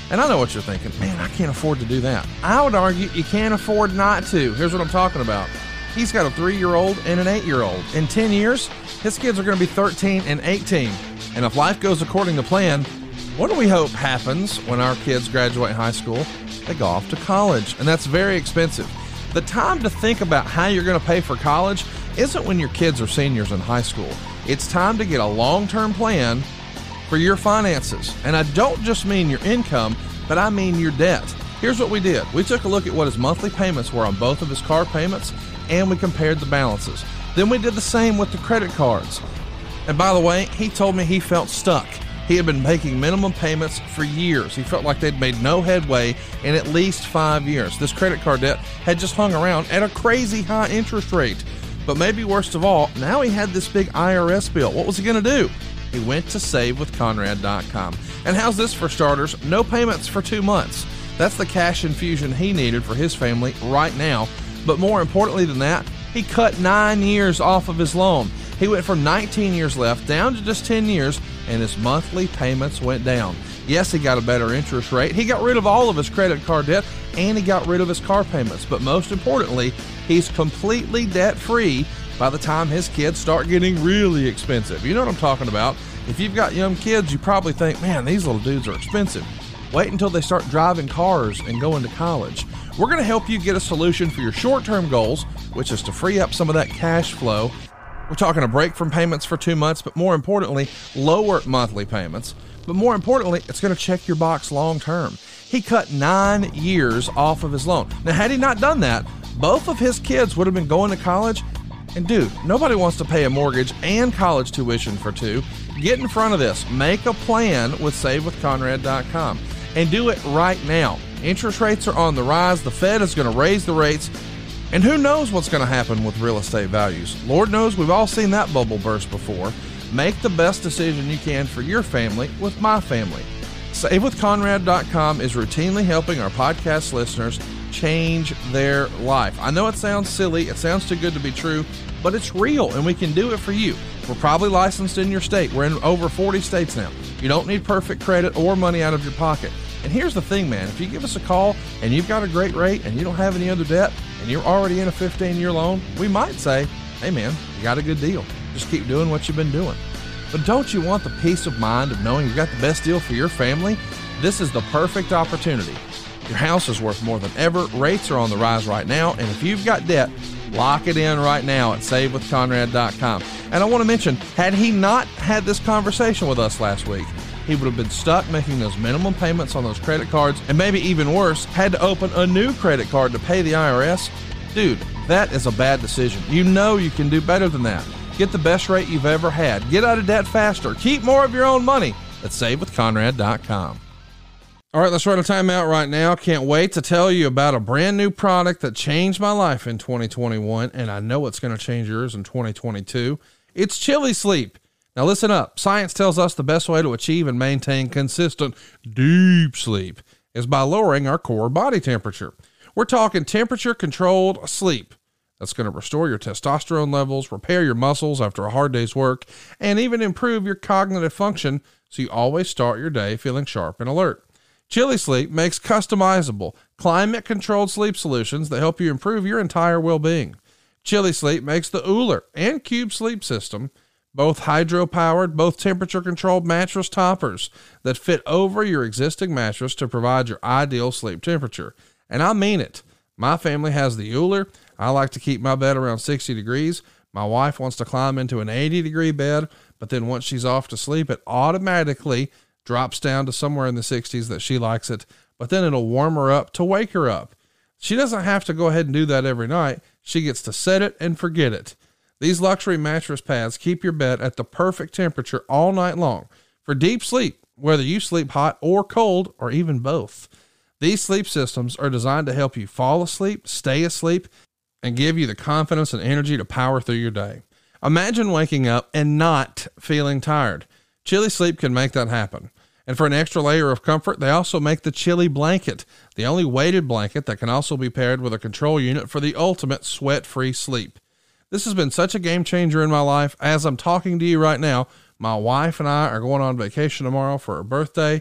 And I know what you're thinking. Man, I can't afford to do that. I would argue you can't afford not to. Here's what I'm talking about. He's got a three-year-old and an eight-year-old. In ten years, his kids are going to be thirteen and eighteen. And if life goes according to plan, what do we hope happens when our kids graduate high school? They go off to college, and that's very expensive. The time to think about how you're going to pay for college isn't when your kids are seniors in high school. It's time to get a long-term plan for your finances. And I don't just mean your income, but I mean your debt. Here's what we did. We took a look at what his monthly payments were on both of his car payments, and we compared the balances. Then we did the same with the credit cards. And by the way, he told me he felt stuck. He had been making minimum payments for years. He felt like they'd made no headway in at least five years. This credit card debt had just hung around at a crazy high interest rate. But maybe worst of all, now he had this big I R S bill. What was he going to do? He went to save with conrad dot com. And how's this for starters? No payments for two months. That's the cash infusion he needed for his family right now. But more importantly than that, he cut nine years off of his loan. He went from nineteen years left down to just ten years, and his monthly payments went down. Yes, he got a better interest rate. He got rid of all of his credit card debt, and he got rid of his car payments. But most importantly, he's completely debt-free by the time his kids start getting really expensive. You know what I'm talking about. If you've got young kids, you probably think, man, these little dudes are expensive. Wait until they start driving cars and going to college. We're going to help you get a solution for your short-term goals, which is to free up some of that cash flow. We're talking a break from payments for two months, but more importantly, lower monthly payments. But more importantly, it's going to check your box long-term. He cut nine years off of his loan. Now, had he not done that, both of his kids would have been going to college. And dude, nobody wants to pay a mortgage and college tuition for two. Get in front of this. Make a plan with save with conrad dot com and do it right now. Interest rates are on the rise. The Fed is going to raise the rates. And who knows what's going to happen with real estate values? Lord knows we've all seen that bubble burst before. Make the best decision you can for your family with my family. save with conrad dot com is routinely helping our podcast listeners change their life. I know it sounds silly, it sounds too good to be true, but it's real and we can do it for you. We're probably licensed in your state. We're in over forty states now. You don't need perfect credit or money out of your pocket. And here's the thing, man, if you give us a call and you've got a great rate and you don't have any other debt and you're already in a fifteen-year loan, we might say, hey man, you got a good deal. Just keep doing what you've been doing. But don't you want the peace of mind of knowing you've got the best deal for your family? This is the perfect opportunity. Your house is worth more than ever. Rates are on the rise right now. And if you've got debt, lock it in right now at save with conrad dot com. And I want to mention, had he not had this conversation with us last week, he would have been stuck making those minimum payments on those credit cards, and maybe even worse, had to open a new credit card to pay the I R S. Dude, that is a bad decision. You know you can do better than that. Get the best rate you've ever had. Get out of debt faster. Keep more of your own money at save with conrad dot com. All right, let's run a timeout right now. Can't wait to tell you about a brand new product that changed my life in twenty twenty-one, and I know it's going to change yours in twenty twenty-two. It's Chili Sleep. Now listen up. Science tells us the best way to achieve and maintain consistent, deep sleep is by lowering our core body temperature. We're talking temperature-controlled sleep. That's going to restore your testosterone levels, repair your muscles after a hard day's work, and even improve your cognitive function so you always start your day feeling sharp and alert. Chili Sleep makes customizable, climate-controlled sleep solutions that help you improve your entire well-being. Chili Sleep makes the Ooler and Cube sleep system, both hydro-powered, both temperature-controlled mattress toppers that fit over your existing mattress to provide your ideal sleep temperature. And I mean it. My family has the Ooler. I like to keep my bed around sixty degrees. My wife wants to climb into an eighty degree bed, but then once she's off to sleep, it automatically drops down to somewhere in the sixties that she likes it, but then it'll warm her up to wake her up. She doesn't have to go ahead and do that every night. She gets to set it and forget it. These luxury mattress pads keep your bed at the perfect temperature all night long for deep sleep, whether you sleep hot or cold or even both. These sleep systems are designed to help you fall asleep, stay asleep, and give you the confidence and energy to power through your day. Imagine waking up and not feeling tired. Chili Sleep can make that happen. And for an extra layer of comfort, they also make the Chili Blanket, the only weighted blanket that can also be paired with a control unit for the ultimate sweat-free sleep. This has been such a game changer in my life. As I'm talking to you right now, my wife and I are going on vacation tomorrow for her birthday.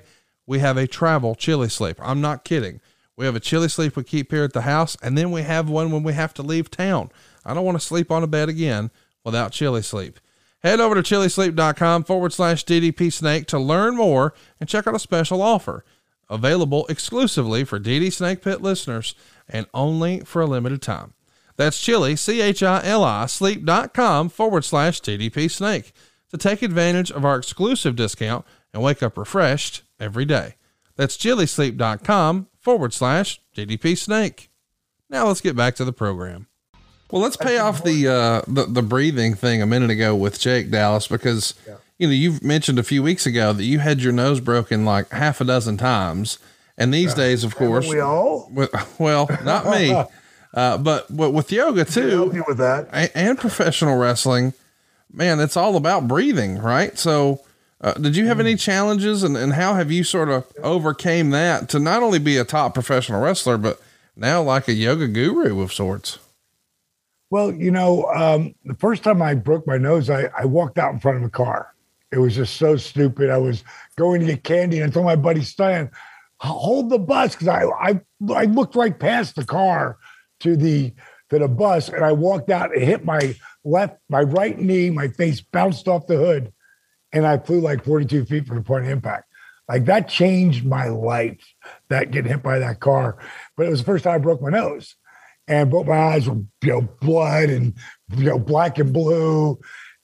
we have a travel chili sleep. I'm not kidding. We have a chili sleep we keep here at the house, and then we have one when we have to leave town. I don't want to sleep on a bed again without chili sleep. Head over to chilisleep.com forward slash DDP Snake to learn more and check out a special offer available exclusively for D D Snake Pit listeners and only for a limited time. That's chili, C H I L I, sleep.com forward slash DDP Snake to take advantage of our exclusive discount and wake up refreshed every day. That's chilisleep.com forward slash DDP Snake. Now let's get back to the program. Well, let's pay off the, uh, the, the breathing thing a minute ago with Jake, Dallas, because, yeah. you know, you've mentioned a few weeks ago that you had your nose broken like half a dozen times. And these yeah. days, of course, we all, well, not me, uh, but with yoga too, help you with that and, and professional wrestling, man, it's all about breathing, right? So, uh, did you have mm. any challenges, and, and how have you sort of overcame that to not only be a top professional wrestler, but now like a yoga guru of sorts? Well, you know, um, the first time I broke my nose, I, I walked out in front of a car. It was just so stupid. I was going to get candy, and I told my buddy Stan, hold the bus, because I, I I looked right past the car to the to the bus, and I walked out and hit my left, my right knee, my face bounced off the hood, and I flew like forty-two feet from the point of impact. Like, that changed my life, that getting hit by that car. But it was the first time I broke my nose. And both my eyes were, you know, blood and, you know, black and blue.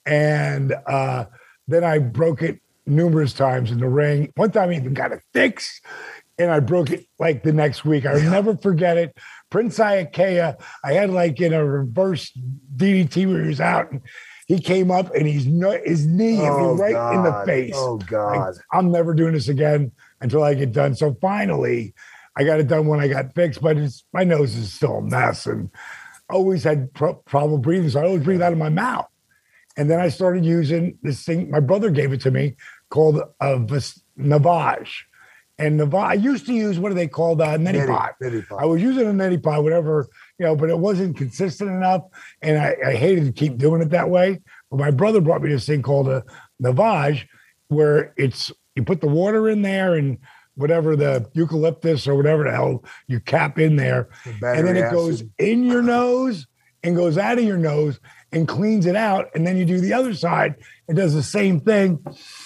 And uh, then I broke it numerous times in the ring. One time I even got it fixed, and I broke it like the next week. I'll never forget it. Prince Iakea, I had like in a reverse D D T where he was out, and he came up and he's no, his knee hit oh, me right God. in the face. Oh, God. Like, I'm never doing this again until I get done. So finally, I got it done when I got fixed, but it's, my nose is still a mess, and always had pro- problem breathing. So I always breathe out of my mouth. And then I started using this thing. My brother gave it to me called a Vis- Navage. And Navage, I used to use, what do they call that? Neti pot. I was using a neti pot, whatever, you know, but it wasn't consistent enough. And I, I hated to keep doing it that way. But my brother brought me this thing called a Navage, where it's, you put the water in there and whatever the eucalyptus or whatever the hell you cap in there. The and then it acid. goes in your nose and goes out of your nose and cleans it out. And then you do the other side. It does the same thing.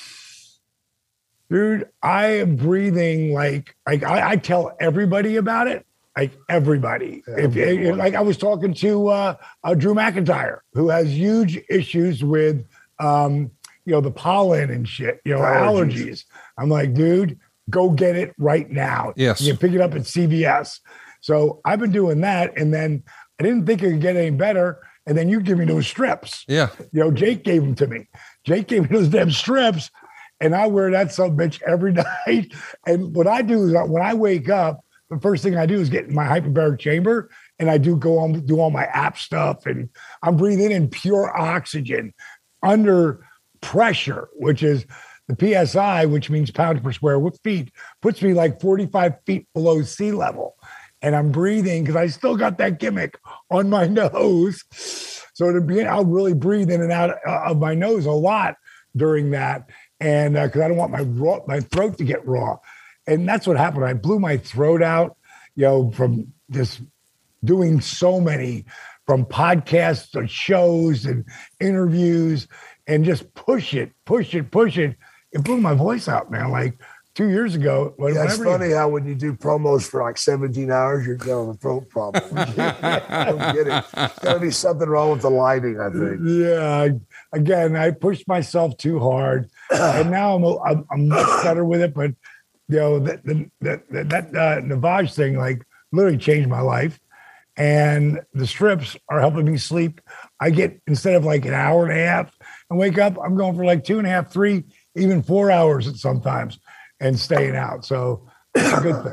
Dude, I am breathing like, like I, I tell everybody about it. Like everybody. Yeah, if, if, like I was talking to uh, uh, Drew McIntyre, who has huge issues with, um, you know, the pollen and shit, you know, allergies. allergies. I'm like, dude, go get it right now. Yes. You can pick it up at C V S. So I've been doing that. And then I didn't think it could get any better. And then you give me those strips. Yeah. You know, Jake gave them to me. Jake gave me those damn strips. And I wear that son of a bitch every night. And what I do is when I wake up, the first thing I do is get in my hyperbaric chamber, and I do go on, do all my app stuff. And I'm breathing in pure oxygen under pressure, which is the P S I, which means pounds per square feet, puts me like forty-five feet below sea level. And I'm breathing because I still got that gimmick on my nose. So to be, I'll really breathe in and out of my nose a lot during that. And because uh, I don't want my raw, my throat to get raw. And that's what happened. I blew my throat out, you know, from just doing so many, from podcasts to shows and interviews, and just push it, push it, push it. It blew my voice out, man. Like two years ago. Yeah, it's funny you, how when you do promos for like seventeen hours, you're getting a throat problem. I don't get it. There's got to be something wrong with the lighting, I think. Yeah. Again, I pushed myself too hard, and now I'm, I'm I'm much better with it. But you know, that the, the, the, that uh, Navage thing like literally changed my life, and the strips are helping me sleep. I get, instead of like an hour and a half and wake up, I'm going for like two and a half, three, even four hours at sometimes, and staying out. So it's a good thing.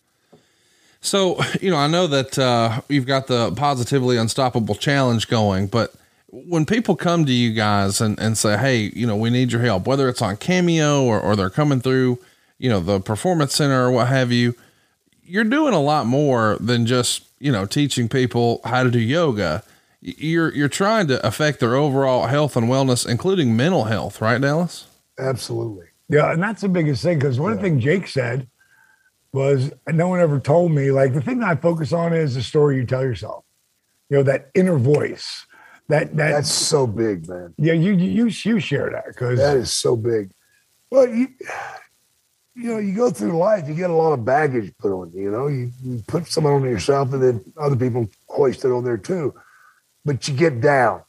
So, you know, I know that uh, you've got the Positively Unstoppable Challenge going, but when people come to you guys and, and say, hey, you know, we need your help, whether it's on Cameo or, or they're coming through, you know, the Performance Center or what have you, you're doing a lot more than just, you know, teaching people how to do yoga. You're, you're trying to affect their overall health and wellness, including mental health, right, Dallas? Absolutely. Yeah, and that's the biggest thing, because one yeah. thing Jake said was, no one ever told me, like, the thing that I focus on is the story you tell yourself. You know, that inner voice. That, that That's so big, man. Yeah, you you you share that. Cause that is so big. Well, you you know, you go through life, you get a lot of baggage put on you, you know. You, you put some on yourself, and then other people hoist it on there too. But you get down.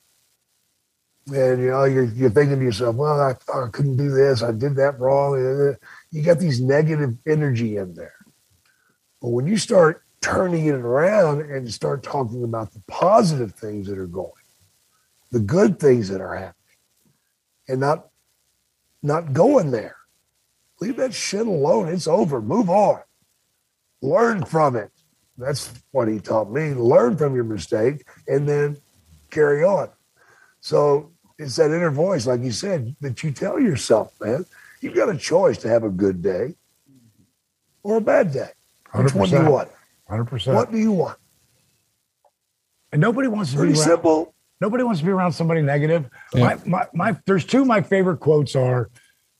And, you know, you're, you're thinking to yourself, well, I, I couldn't do this. I did that wrong. You got these negative energy in there. But when you start turning it around and start talking about the positive things that are going, the good things that are happening, and not, not going there, leave that shit alone. It's over. Move on. Learn from it. That's what he taught me. Learn from your mistake and then carry on. So it's that inner voice, like you said, that you tell yourself, man. You've got a choice to have a good day or a bad day. Which one do you want? one hundred percent. What do you want? And nobody wants to Pretty be around, simple. Nobody wants to be around somebody negative. Yeah. My, my, my, there's two of my favorite quotes are,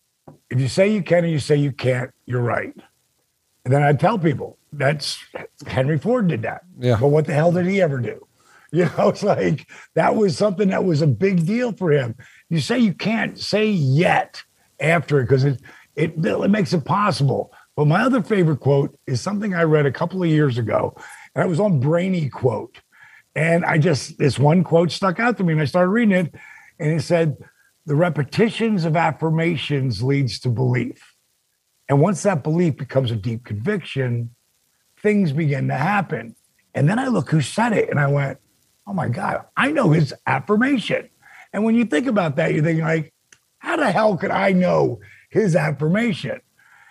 if you say you can and you say you can't, you're right. And then I tell people, that's Henry Ford did that. Yeah. But what the hell did he ever do? You know, it's like that was something that was a big deal for him. You say you can't, say yet after it, because it, it it makes it possible. But my other favorite quote is something I read a couple of years ago, and I was on Brainy Quote. And I just, this one quote stuck out to me, and I started reading it, and it said, the repetitions of affirmations leads to belief. And once that belief becomes a deep conviction, things begin to happen. And then I look who said it, and I went, oh my God, I know his affirmation. And when you think about that, you're thinking like, how the hell could I know his affirmation?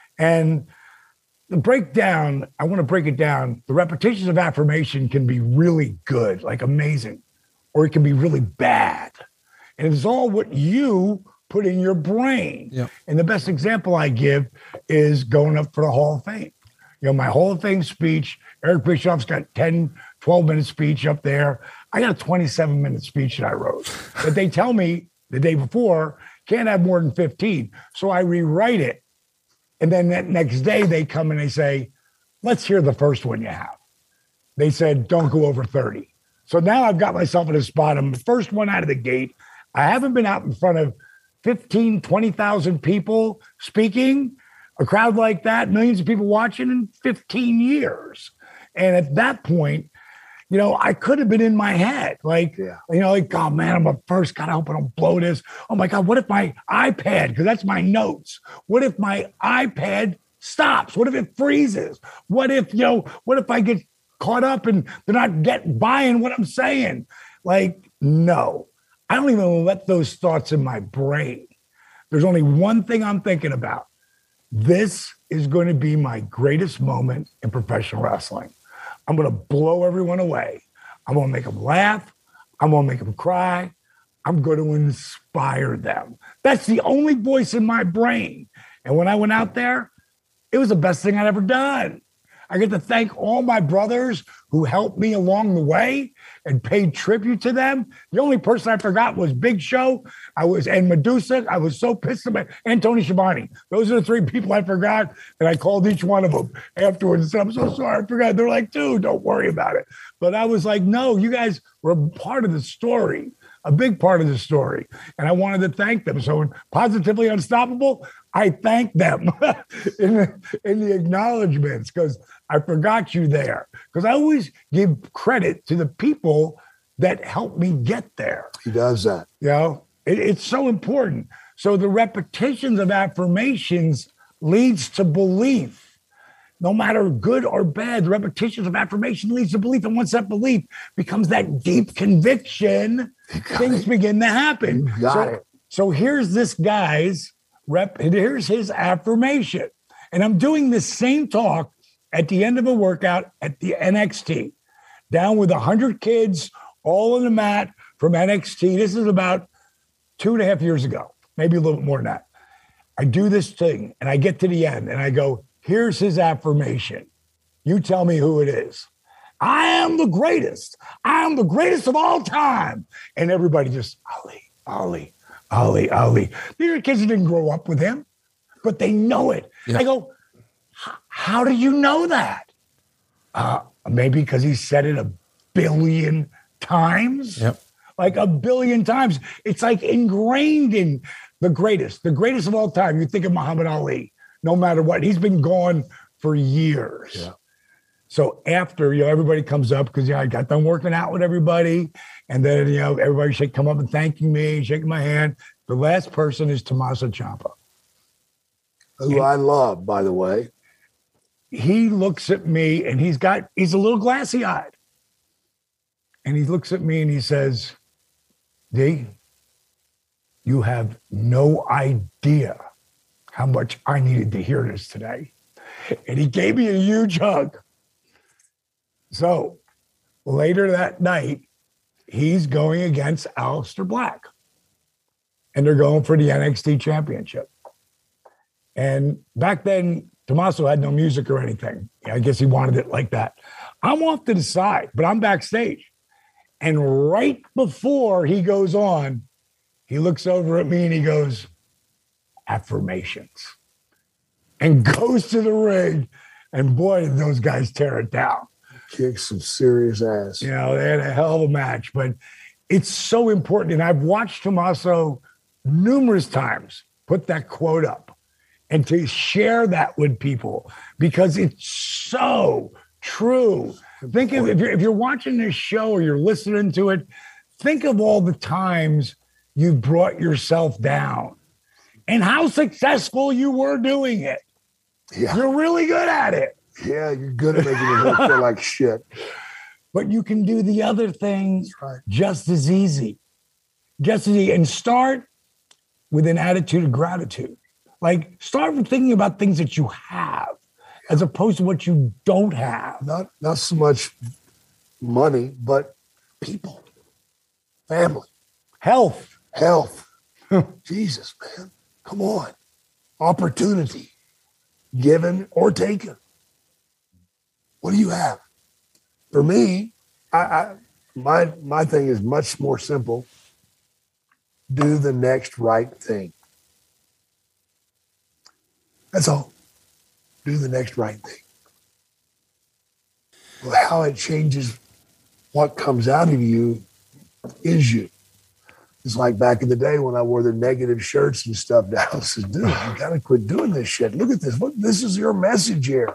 And the breakdown, I want to break it down. The repetitions of affirmation can be really good, like amazing, or it can be really bad. And it's all what you put in your brain. Yep. And the best example I give is going up for the Hall of Fame. You know, my Hall of Fame speech, Eric Bischoff's got ten, twelve minute speech up there. I got a twenty-seven minute speech that I wrote. But they tell me the day before, can't have more than fifteen. So I rewrite it. And then that next day they come and they say, let's hear the first one you have. They said, don't go over thirty. So now I've got myself in a spot. I'm the first one out of the gate. I haven't been out in front of fifteen, twenty thousand people speaking, a crowd like that, millions of people watching in fifteen years. And at that point, you know, I could have been in my head. Like, yeah. you know, like, oh man, I'm a first. God, I hope I don't blow this. Oh my God, what if my iPad, because that's my notes. What if my iPad stops? What if it freezes? What if, you know, what if I get caught up and they're not get buying what I'm saying? Like, no, I don't even let those thoughts in my brain. There's only one thing I'm thinking about. This is going to be my greatest moment in professional wrestling. I'm going to blow everyone away. I'm going to make them laugh. I'm going to make them cry. I'm going to inspire them. That's the only voice in my brain. And when I went out there, it was the best thing I'd ever done. I get to thank all my brothers who helped me along the way and paid tribute to them. The only person I forgot was Big Show. I was and Medusa. I was so pissed about and Tony Schiavone. Those are the three people I forgot, and I called each one of them afterwards and said, "I'm so sorry, I forgot." They're like, "Dude, don't worry about it." But I was like, "No, you guys were part of the story, a big part of the story," and I wanted to thank them. So in Positively Unstoppable, I thank them in, the, in the acknowledgments because I forgot you there. Because I always give credit to the people that helped me get there. He does that. You know, it, it's so important. So the repetitions of affirmations leads to belief. No matter good or bad, the repetitions of affirmation leads to belief. And once that belief becomes that deep conviction, things it. begin to happen. You got so, it. So here's this guy's rep. Here's his affirmation. And I'm doing this same talk at the end of a workout at the N X T, down with one hundred kids, all on the mat from N X T. This is about two and a half years ago, maybe a little bit more than that. I do this thing, and I get to the end, and I go, here's his affirmation. You tell me who it is. I am the greatest. I am the greatest of all time. And everybody just, Ali, Ali, Ali, Ali. These are kids that didn't grow up with him. but they know it. Yeah. I go, how do you know that? Uh, maybe because he said it a billion times. Yep. Like a billion times. It's like ingrained in the greatest, the greatest of all time. You think of Muhammad Ali, no matter what. He's been gone for years. Yeah. So after, you know, everybody comes up because, yeah, I got done working out with everybody. And then, you know, everybody should come up and thanking me, shaking my hand. The last person is Tommaso Ciampa. Who and I love, by the way. He looks at me and he's got, he's a little glassy eyed. And he looks at me and he says, D, you have no idea how much I needed to hear this today. And he gave me a huge hug. So later that night, he's going against Aleister Black. And they're going for the N X T championship. And back then, Tommaso had no music or anything. I guess he wanted it like that. I'm off to the side, but I'm backstage. And right before he goes on, he looks over at me and he goes, affirmations. And goes to the ring. And boy, did those guys tear it down. Kick some serious ass. You know, they had a hell of a match. But it's so important. And I've watched Tommaso numerous times put that quote up and to share that with people because it's so true. Think of, if you're, if you're watching this show or you're listening to it, think of all the times you brought yourself down and how successful you were doing it. Yeah. You're really good at it. Yeah, you're good at making yourself feel like shit. But you can do the other things right. just as easy. Just as easy. And start with an attitude of gratitude. Like, start with thinking about things that you have as opposed to what you don't have. Not not so much money, but people, family, health. Health. Jesus, man. Come on. Opportunity. Given or taken. What do you have? For me, I, I my my thing is much more simple. Do the next right thing. That's all. Do the next right thing. Well, how it changes what comes out of you is you. It's like back in the day when I wore the negative shirts and stuff. Now I said, dude, you got to quit doing this shit. Look at this. Look, this is your message here.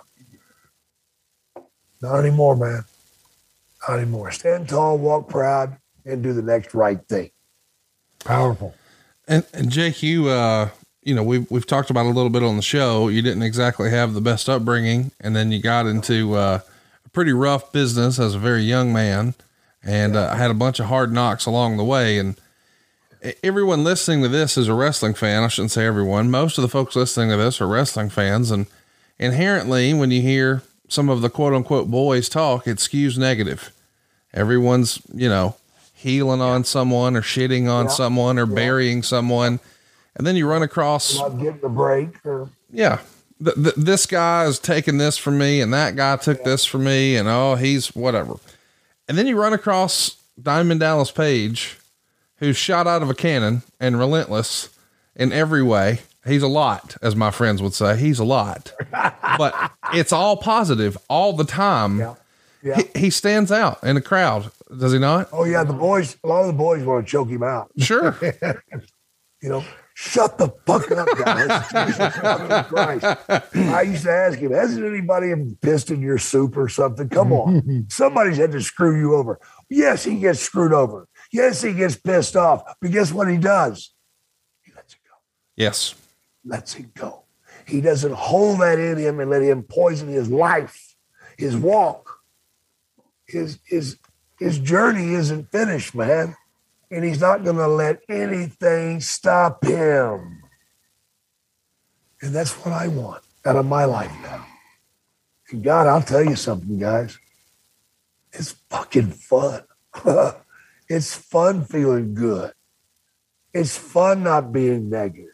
Not anymore, man. Not anymore. Stand tall, walk proud, and do the next right thing. Powerful. And, and Jake, you, uh, you know, we've, we've talked about a little bit on the show. You didn't exactly have the best upbringing, and then you got into uh, a pretty rough business as a very young man, and uh, had a bunch of hard knocks along the way. And everyone listening to this is a wrestling fan. I shouldn't say everyone. Most of the folks listening to this are wrestling fans, and inherently, when you hear some of the quote unquote boys talk, it skews negative. Everyone's, you know, healing on someone or shitting on yeah. someone or yeah. burying someone. And then you run across not getting a break or yeah. Th- th- this guy is taking this from me and that guy took yeah. this from me and oh, he's whatever. And then you run across Diamond Dallas Page, who's shot out of a cannon and relentless in every way. He's a lot, as my friends would say. He's a lot, but it's all positive all the time. Yeah. Yeah. He, he stands out in the crowd. Does he not? Oh yeah. The boys, a lot of the boys want to choke him out. Sure. You know, shut the fuck up, guys. Jesus fucking Christ. I used to ask him, hasn't anybody pissed in your soup or something? Come on. Somebody's had to screw you over. Yes, he gets screwed over. Yes, he gets pissed off. But guess what he does? He lets it go. Yes. Lets it go. He doesn't hold that in him and let him poison his life, his walk. His, his, his journey isn't finished, man. And he's not going to let anything stop him. And that's what I want out of my life now. And God, I'll tell you something, guys. It's fucking fun. It's fun feeling good. It's fun not being negative.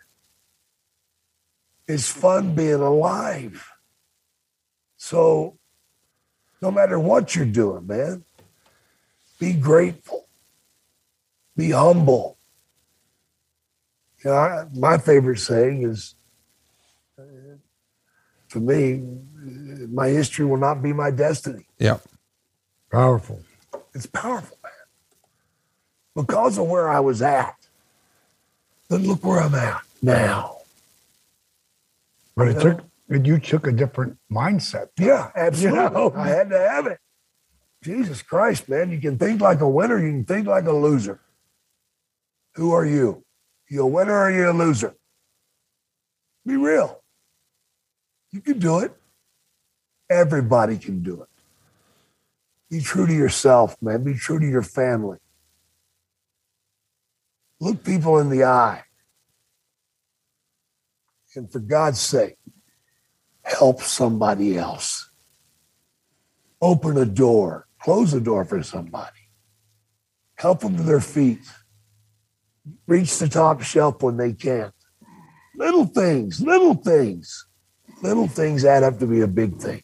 It's fun being alive. So no matter what you're doing, man, be grateful. Be humble. You know, I, my favorite saying is, For me, my history will not be my destiny. Yeah. Powerful. It's powerful, man. Because of where I was at. Then look where I'm at now. But You it know? took you took a different mindset. Yeah, absolutely. You know? I had to have it. Jesus Christ, man. You can think like a winner. You can think like a loser. Who are you? You a winner or are you a loser? Be real. You can do it. Everybody can do it. Be true to yourself, man. Be true to your family. Look people in the eye. And for God's sake, help somebody else. Open a door. Close a door for somebody. Help them to their feet. Reach the top shelf when they can't. Little things, little things. Little things add up to be a big thing.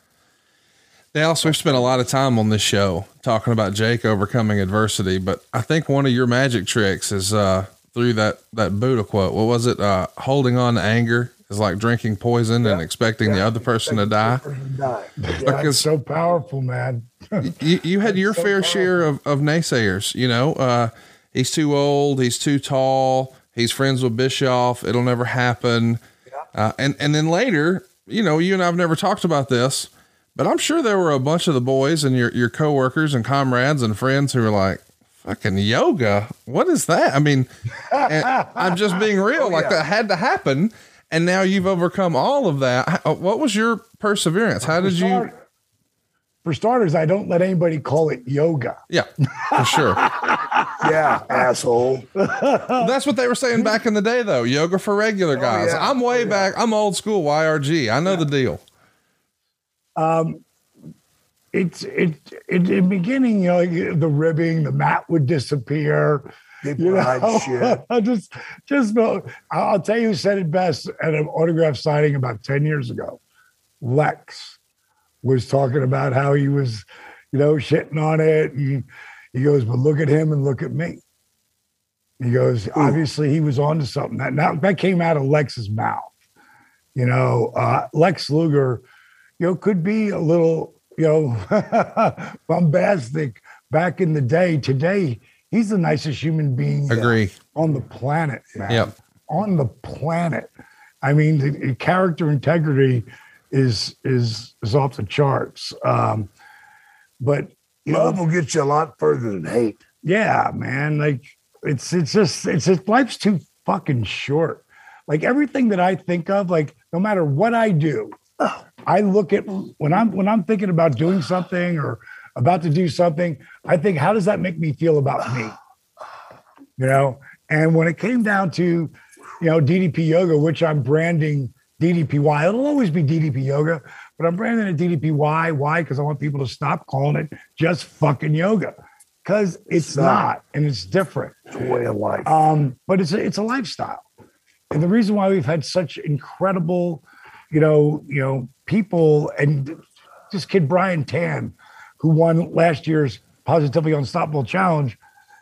Dallas, we've spent a lot of time on this show talking about Jake overcoming adversity, but I think one of your magic tricks is uh, through that, that Buddha quote. What was it? Uh, holding on to anger is like drinking poison yeah. and expecting yeah. the other person to die. Person to die. Yeah, because so powerful, man. you, you had your so fair powerful. share of, of naysayers, you know, uh, he's too old. He's too tall. He's friends with Bischoff. It'll never happen. Yeah. Uh, and, and then later, you know, you and I've never talked about this, but I'm sure there were a bunch of the boys and your, your coworkers and comrades and friends who were like, fucking yoga. What is that? I mean, I'm just being real. Oh, like yeah. that had to happen. And now you've overcome all of that. What was your perseverance? How did you? For starters, I don't let anybody call it yoga. Yeah, for sure. Yeah, asshole. That's what they were saying back in the day, though. Yoga for regular guys. Oh, yeah. I'm way oh, yeah. back. I'm old school Y R G. I know yeah. the deal. Um, it's it, it in the beginning, you know, like the ribbing, the mat would disappear. People you know, shit. I just, just I'll tell you who said it best at an autograph signing about ten years ago. Lex was talking about how he was, you know, shitting on it. And he goes, but look at him and look at me. He goes, Ooh. obviously he was onto something. That now that came out of Lex's mouth. You know, uh, Lex Luger, you know, could be a little, you know, bombastic back in the day. Today, he's the nicest human being Agree. on the planet, man. Yep. On the planet. I mean, the, the character integrity is is is off the charts. Um, but you love know, will get you a lot further than hate. Yeah, man. Like it's it's just it's just life's too fucking short. Like everything that I think of, like no matter what I do, I look at when I'm when I'm thinking about doing something or about to do something, I think, how does that make me feel about me? You know, and when it came down to, you know, D D P Yoga, which I'm branding D D P Y, it'll always be D D P Yoga, but I'm branding it D D P Y. Why? Because I want people to stop calling it just fucking yoga, because it's not. not, and it's different. It's a way of life. Um, but it's a, it's a lifestyle, and the reason why we've had such incredible, you know, you know, people, and this kid Brian Tan, who won last year's Positively Unstoppable Challenge,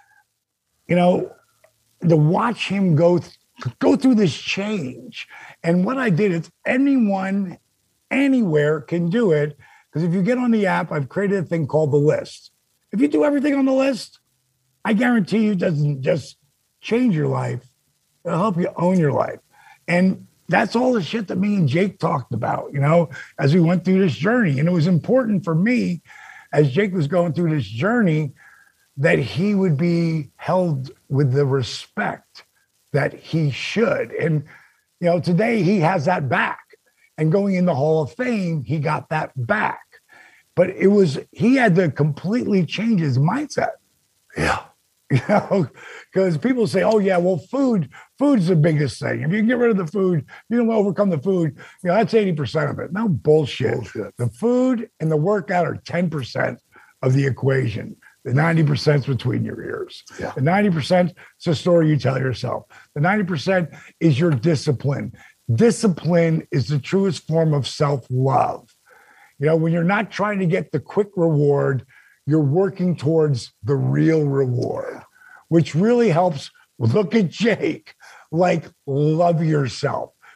you know, to watch him go th- go through this change. And what I did is anyone, anywhere can do it. Because if you get on the app, I've created a thing called The List. If you do everything on the list, I guarantee you it doesn't just change your life. It'll help you own your life. And that's all the shit that me and Jake talked about, you know, as we went through this journey. And it was important for me, as Jake was going through this journey, that he would be held with the respect that he should. And, you know, today he has that back. And going in the Hall of Fame, he got that back. But it was, he had to completely change his mindset. Yeah. You know, because people say, oh, yeah, well, food, food's the biggest thing. If you can get rid of the food, you can overcome the food, you know, that's eighty percent of it. No bullshit. bullshit. The food and the workout are ten percent of the equation. The ninety percent is between your ears. Yeah. The ninety percent is a story you tell yourself. The ninety percent is your discipline. Discipline is the truest form of self-love. You know, when you're not trying to get the quick reward, you're working towards the real reward, which really helps. Look at Jake, like love yourself,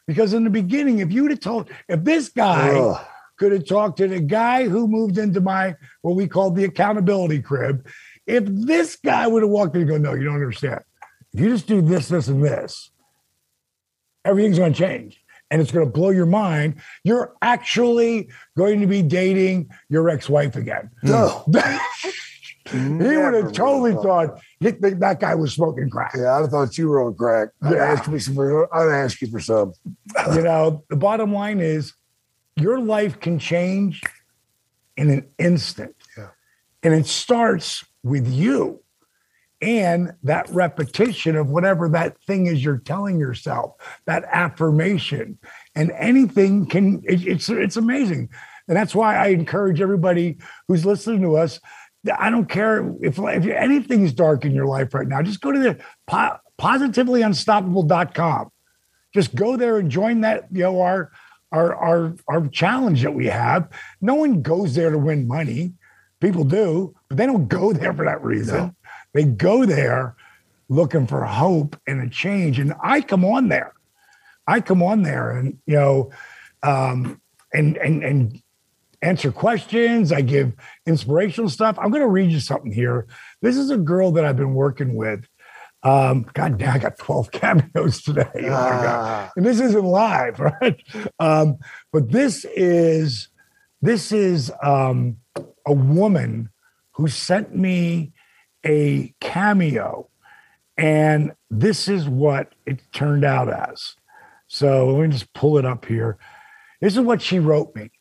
Because in the beginning, if you would have told, if this guy Ugh. could have talked to the guy who moved into my, what we called the accountability crib, if this guy would have walked in and go, no, you don't understand. If you just do this, this, and this, everything's going to change. And it's going to blow your mind. You're actually going to be dating your ex-wife again. No. He would have totally thought that, that guy was smoking crack. Yeah, I'd have thought you were on crack. I'd, yeah. ask, me some, I'd ask you for some. You know, the bottom line is your life can change in an instant. Yeah. And it starts with you and that repetition of whatever that thing is you're telling yourself, that affirmation. And anything can, it, it's, it's amazing. And that's why I encourage everybody who's listening to us, I don't care if, if anything's dark in your life right now, just go to the po- positively unstoppable dot com. Just go there and join that, you know, our, our, our, our challenge that we have. No one goes there to win money. People do, but they don't go there for that reason. No. They go there looking for hope and a change. And I come on there. I come on there and, you know, um, and, and, and, answer questions. I give inspirational stuff. I'm going to read you something here. This is a girl that I've been working with. Um, God damn, I got twelve cameos today. Oh my God. And this isn't live, right? Um, but this is, this is um, a woman who sent me a cameo, and this is what it turned out as. So let me just pull it up here. This is what she wrote me.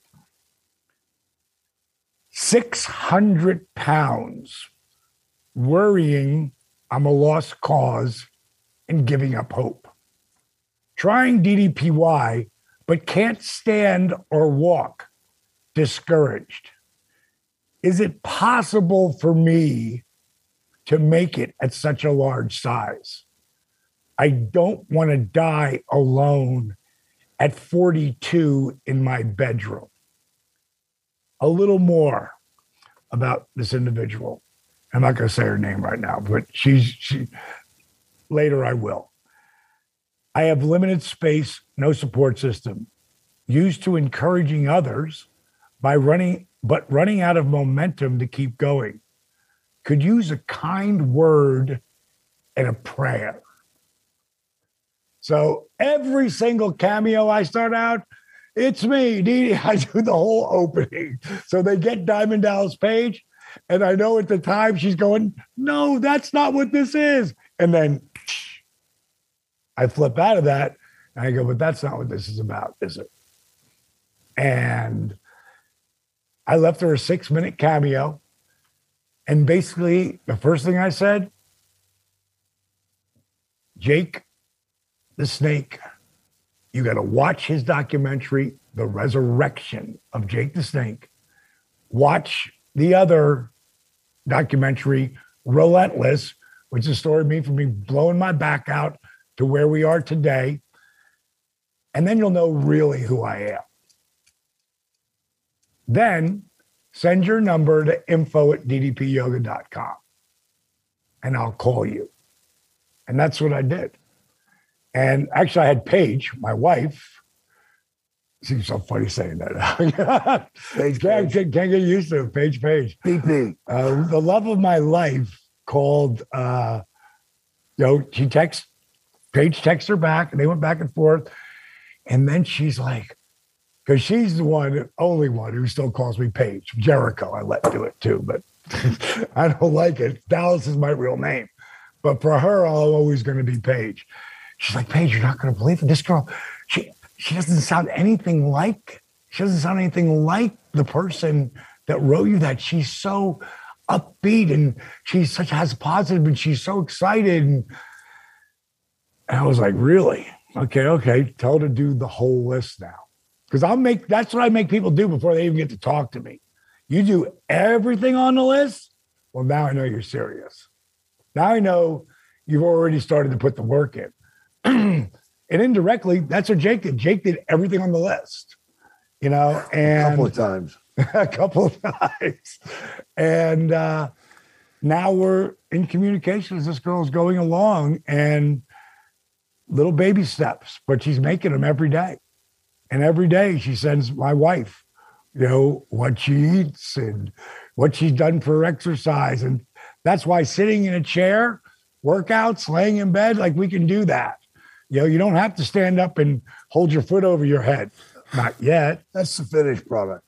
six hundred pounds, worrying I'm a lost cause and giving up hope. Trying D D P Y, but can't stand or walk, discouraged. Is it possible for me to make it at such a large size? I don't want to die alone at forty-two in my bedroom. A little more about this individual. I'm not going to say her name right now, but she's she. Later I will. I have limited space, no support system, used to encouraging others by running, but running out of momentum to keep going. Could use a kind word and a prayer. So every single cameo I start out, it's me, Dee Dee. I do the whole opening. So they get Diamond Dallas Page, and I know at the time she's going, no, that's not what this is. And then I flip out of that, and I go, but that's not what this is about, is it? And I left her a six-minute cameo, and basically the first thing I said, Jake the Snake, you got to watch his documentary, The Resurrection of Jake the Snake. Watch the other documentary, Relentless, which is a story of me from me blowing my back out to where we are today. And then you'll know really who I am. Then send your number to info at d d p yoga dot com and I'll call you. And that's what I did. And actually, I had Paige, my wife. Seems so funny saying that. Paige, can't, can't get used to it. Paige, Paige. P P. Uh, the love of my life called, uh, you know, she texts, Paige texts her back, and they went back and forth. And then she's like, because she's the one, only one who still calls me Paige. Jericho, I let do it too, but I don't like it. Dallas is my real name. But for her, I'm always going to be Paige. She's like, Paige, you're not going to believe it. This girl, she she doesn't sound anything like, she doesn't sound anything like the person that wrote you that. She's so upbeat and she's such, has positive and she's so excited. And, and I was like, really? Okay, okay. Tell her to do the whole list now. Because I'll make, that's what I make people do before they even get to talk to me. You do everything on the list? Well, now I know you're serious. Now I know you've already started to put the work in. And indirectly, that's what Jake did. Jake did everything on the list, you know, and a couple of times, a couple of times. And uh, now we're in communication as this girl is going along. And little baby steps, but she's making them every day. And every day she sends my wife, you know, what she eats and what she's done for exercise. And that's why sitting in a chair, workouts, laying in bed, like we can do that. You know, you don't have to stand up and hold your foot over your head. Not yet. That's the finished product.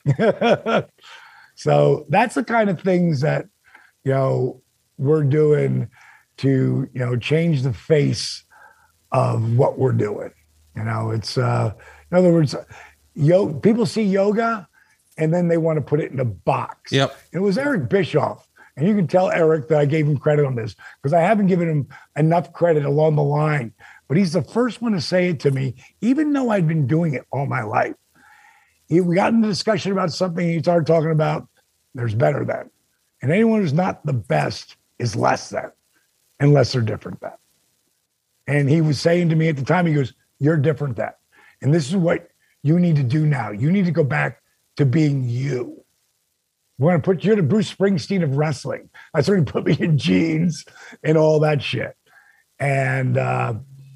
So that's the kind of things that, you know, we're doing to, you know, change the face of what we're doing. You know, it's, uh, in other words, yo, people see yoga and then they want to put it in a box. Yep. It was Eric Bischoff. And you can tell Eric that I gave him credit on this because I haven't given him enough credit along the line. But he's the first one to say it to me, even though I'd been doing it all my life. He, we got into discussion about something, and he started talking about there's better than. And anyone who's not the best is less than, unless they're different than. And he was saying to me at the time, he goes, you're different than. And this is what you need to do now. You need to go back to being you. We're going to put you the Bruce Springsteen of wrestling. That's when he put me in jeans and all that shit. And uh,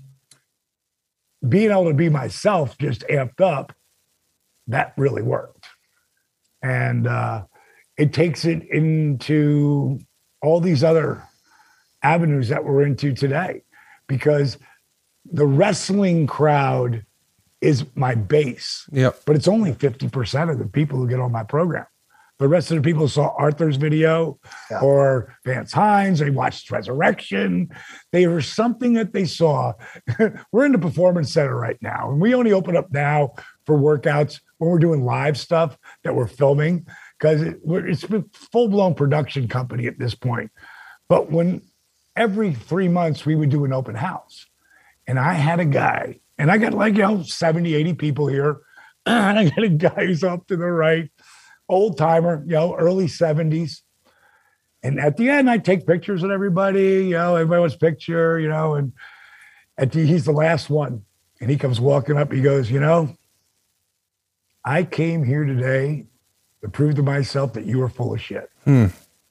being able to be myself just amped up, that really worked. And uh, it takes it into all these other avenues that we're into today, because the wrestling crowd is my base. Yep. But it's only fifty percent of the people who get on my program. The rest of the people saw Arthur's video yeah. or Vance Hines, they watched Resurrection. They were something that they saw. We're in the Performance Center right now, and we only open up now for workouts when we're doing live stuff that we're filming, because it, it's a full-blown production company at this point. But when every three months we would do an open house, and I had a guy, and I got like, you know, seventy, eighty people here, and I got a guy who's up to the right, old timer, you know, early seventies. And at the end, I take pictures with everybody, you know, everybody wants a picture, you know, and at the, he's the last one. And he comes walking up, he goes, you know, I came here today to prove to myself that you were full of shit. Hmm.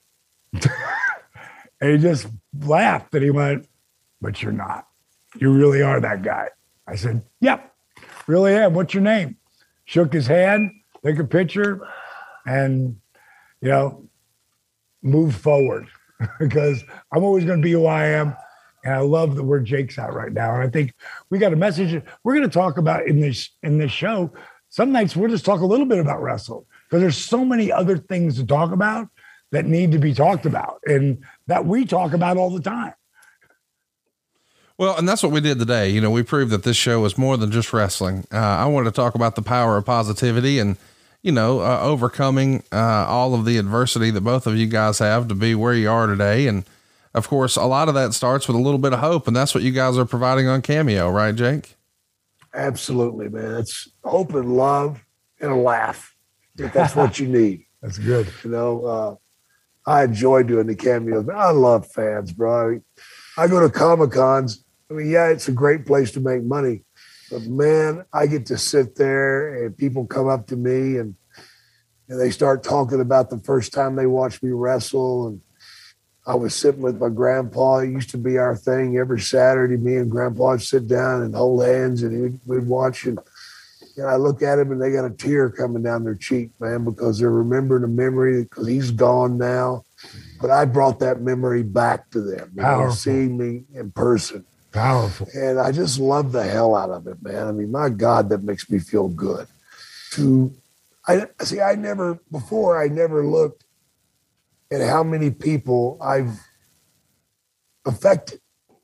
And he just laughed and he went, but you're not. You really are that guy. I said, yep, really am. What's your name? Shook his hand, took a picture, and, you know, move forward because I'm always going to be who I am. And I love that where Jake's at right now. And I think we got a message we're going to talk about in this, in this show. Some nights we'll just talk a little bit about wrestle because there's so many other things to talk about that need to be talked about and that we talk about all the time. Well, and that's what we did today. You know, we proved that this show is more than just wrestling. Uh, I wanted to talk about the power of positivity and, you know, uh, overcoming uh, all of the adversity that both of you guys have to be where you are today. And of course, a lot of that starts with a little bit of hope, and that's what you guys are providing on Cameo, right, Jake? Absolutely, man. It's hope and love and a laugh. If that's what you need. That's good. You know, uh, I enjoy doing the cameos. I love fans, bro. I go to Comic-Cons. I mean, yeah, it's a great place to make money. But, man, I get to sit there and people come up to me and, and they start talking about the first time they watched me wrestle. And I was sitting with my grandpa. It used to be our thing every Saturday. Me and grandpa would sit down and hold hands and we'd, we'd watch. And, and I look at him and they got a tear coming down their cheek, man, because they're remembering a memory because he's gone now. But I brought that memory back to them. You know, seeing me in person. Powerful. And I just love the hell out of it, man. I mean, my God, that makes me feel good. To, I see, I never, before I never looked at how many people I've affected.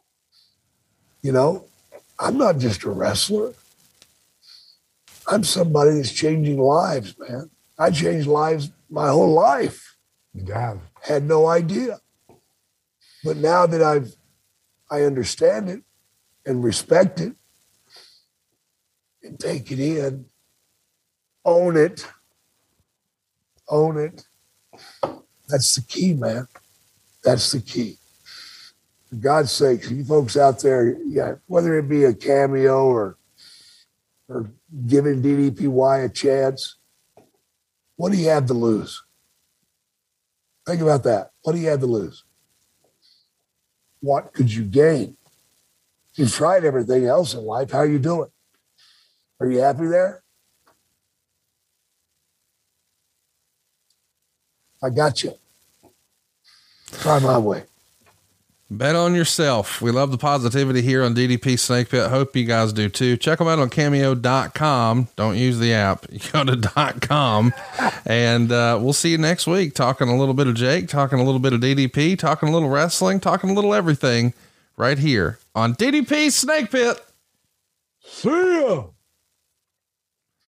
You know, I'm not just a wrestler. I'm somebody that's changing lives, man. I changed lives my whole life. You have. Had no idea. But now that I've, I understand it and respect it and take it in, own it, own it. That's the key, man. That's the key. For God's sake, you folks out there, yeah, whether it be a cameo or or giving D D P Y a chance, what do you have to lose? Think about that. What do you have to lose? What could you gain? You've tried everything else in life. How are you doing? Are you happy there? I got you. Try my way. Bet on yourself. We love the positivity here on D D P Snake Pit. Hope you guys do too. Check them out on cameo dot com. Don't use the app. You go to .com and uh, we'll see you next week talking a little bit of Jake, talking a little bit of D D P, talking a little wrestling, talking a little everything right here on D D P Snake Pit. See ya.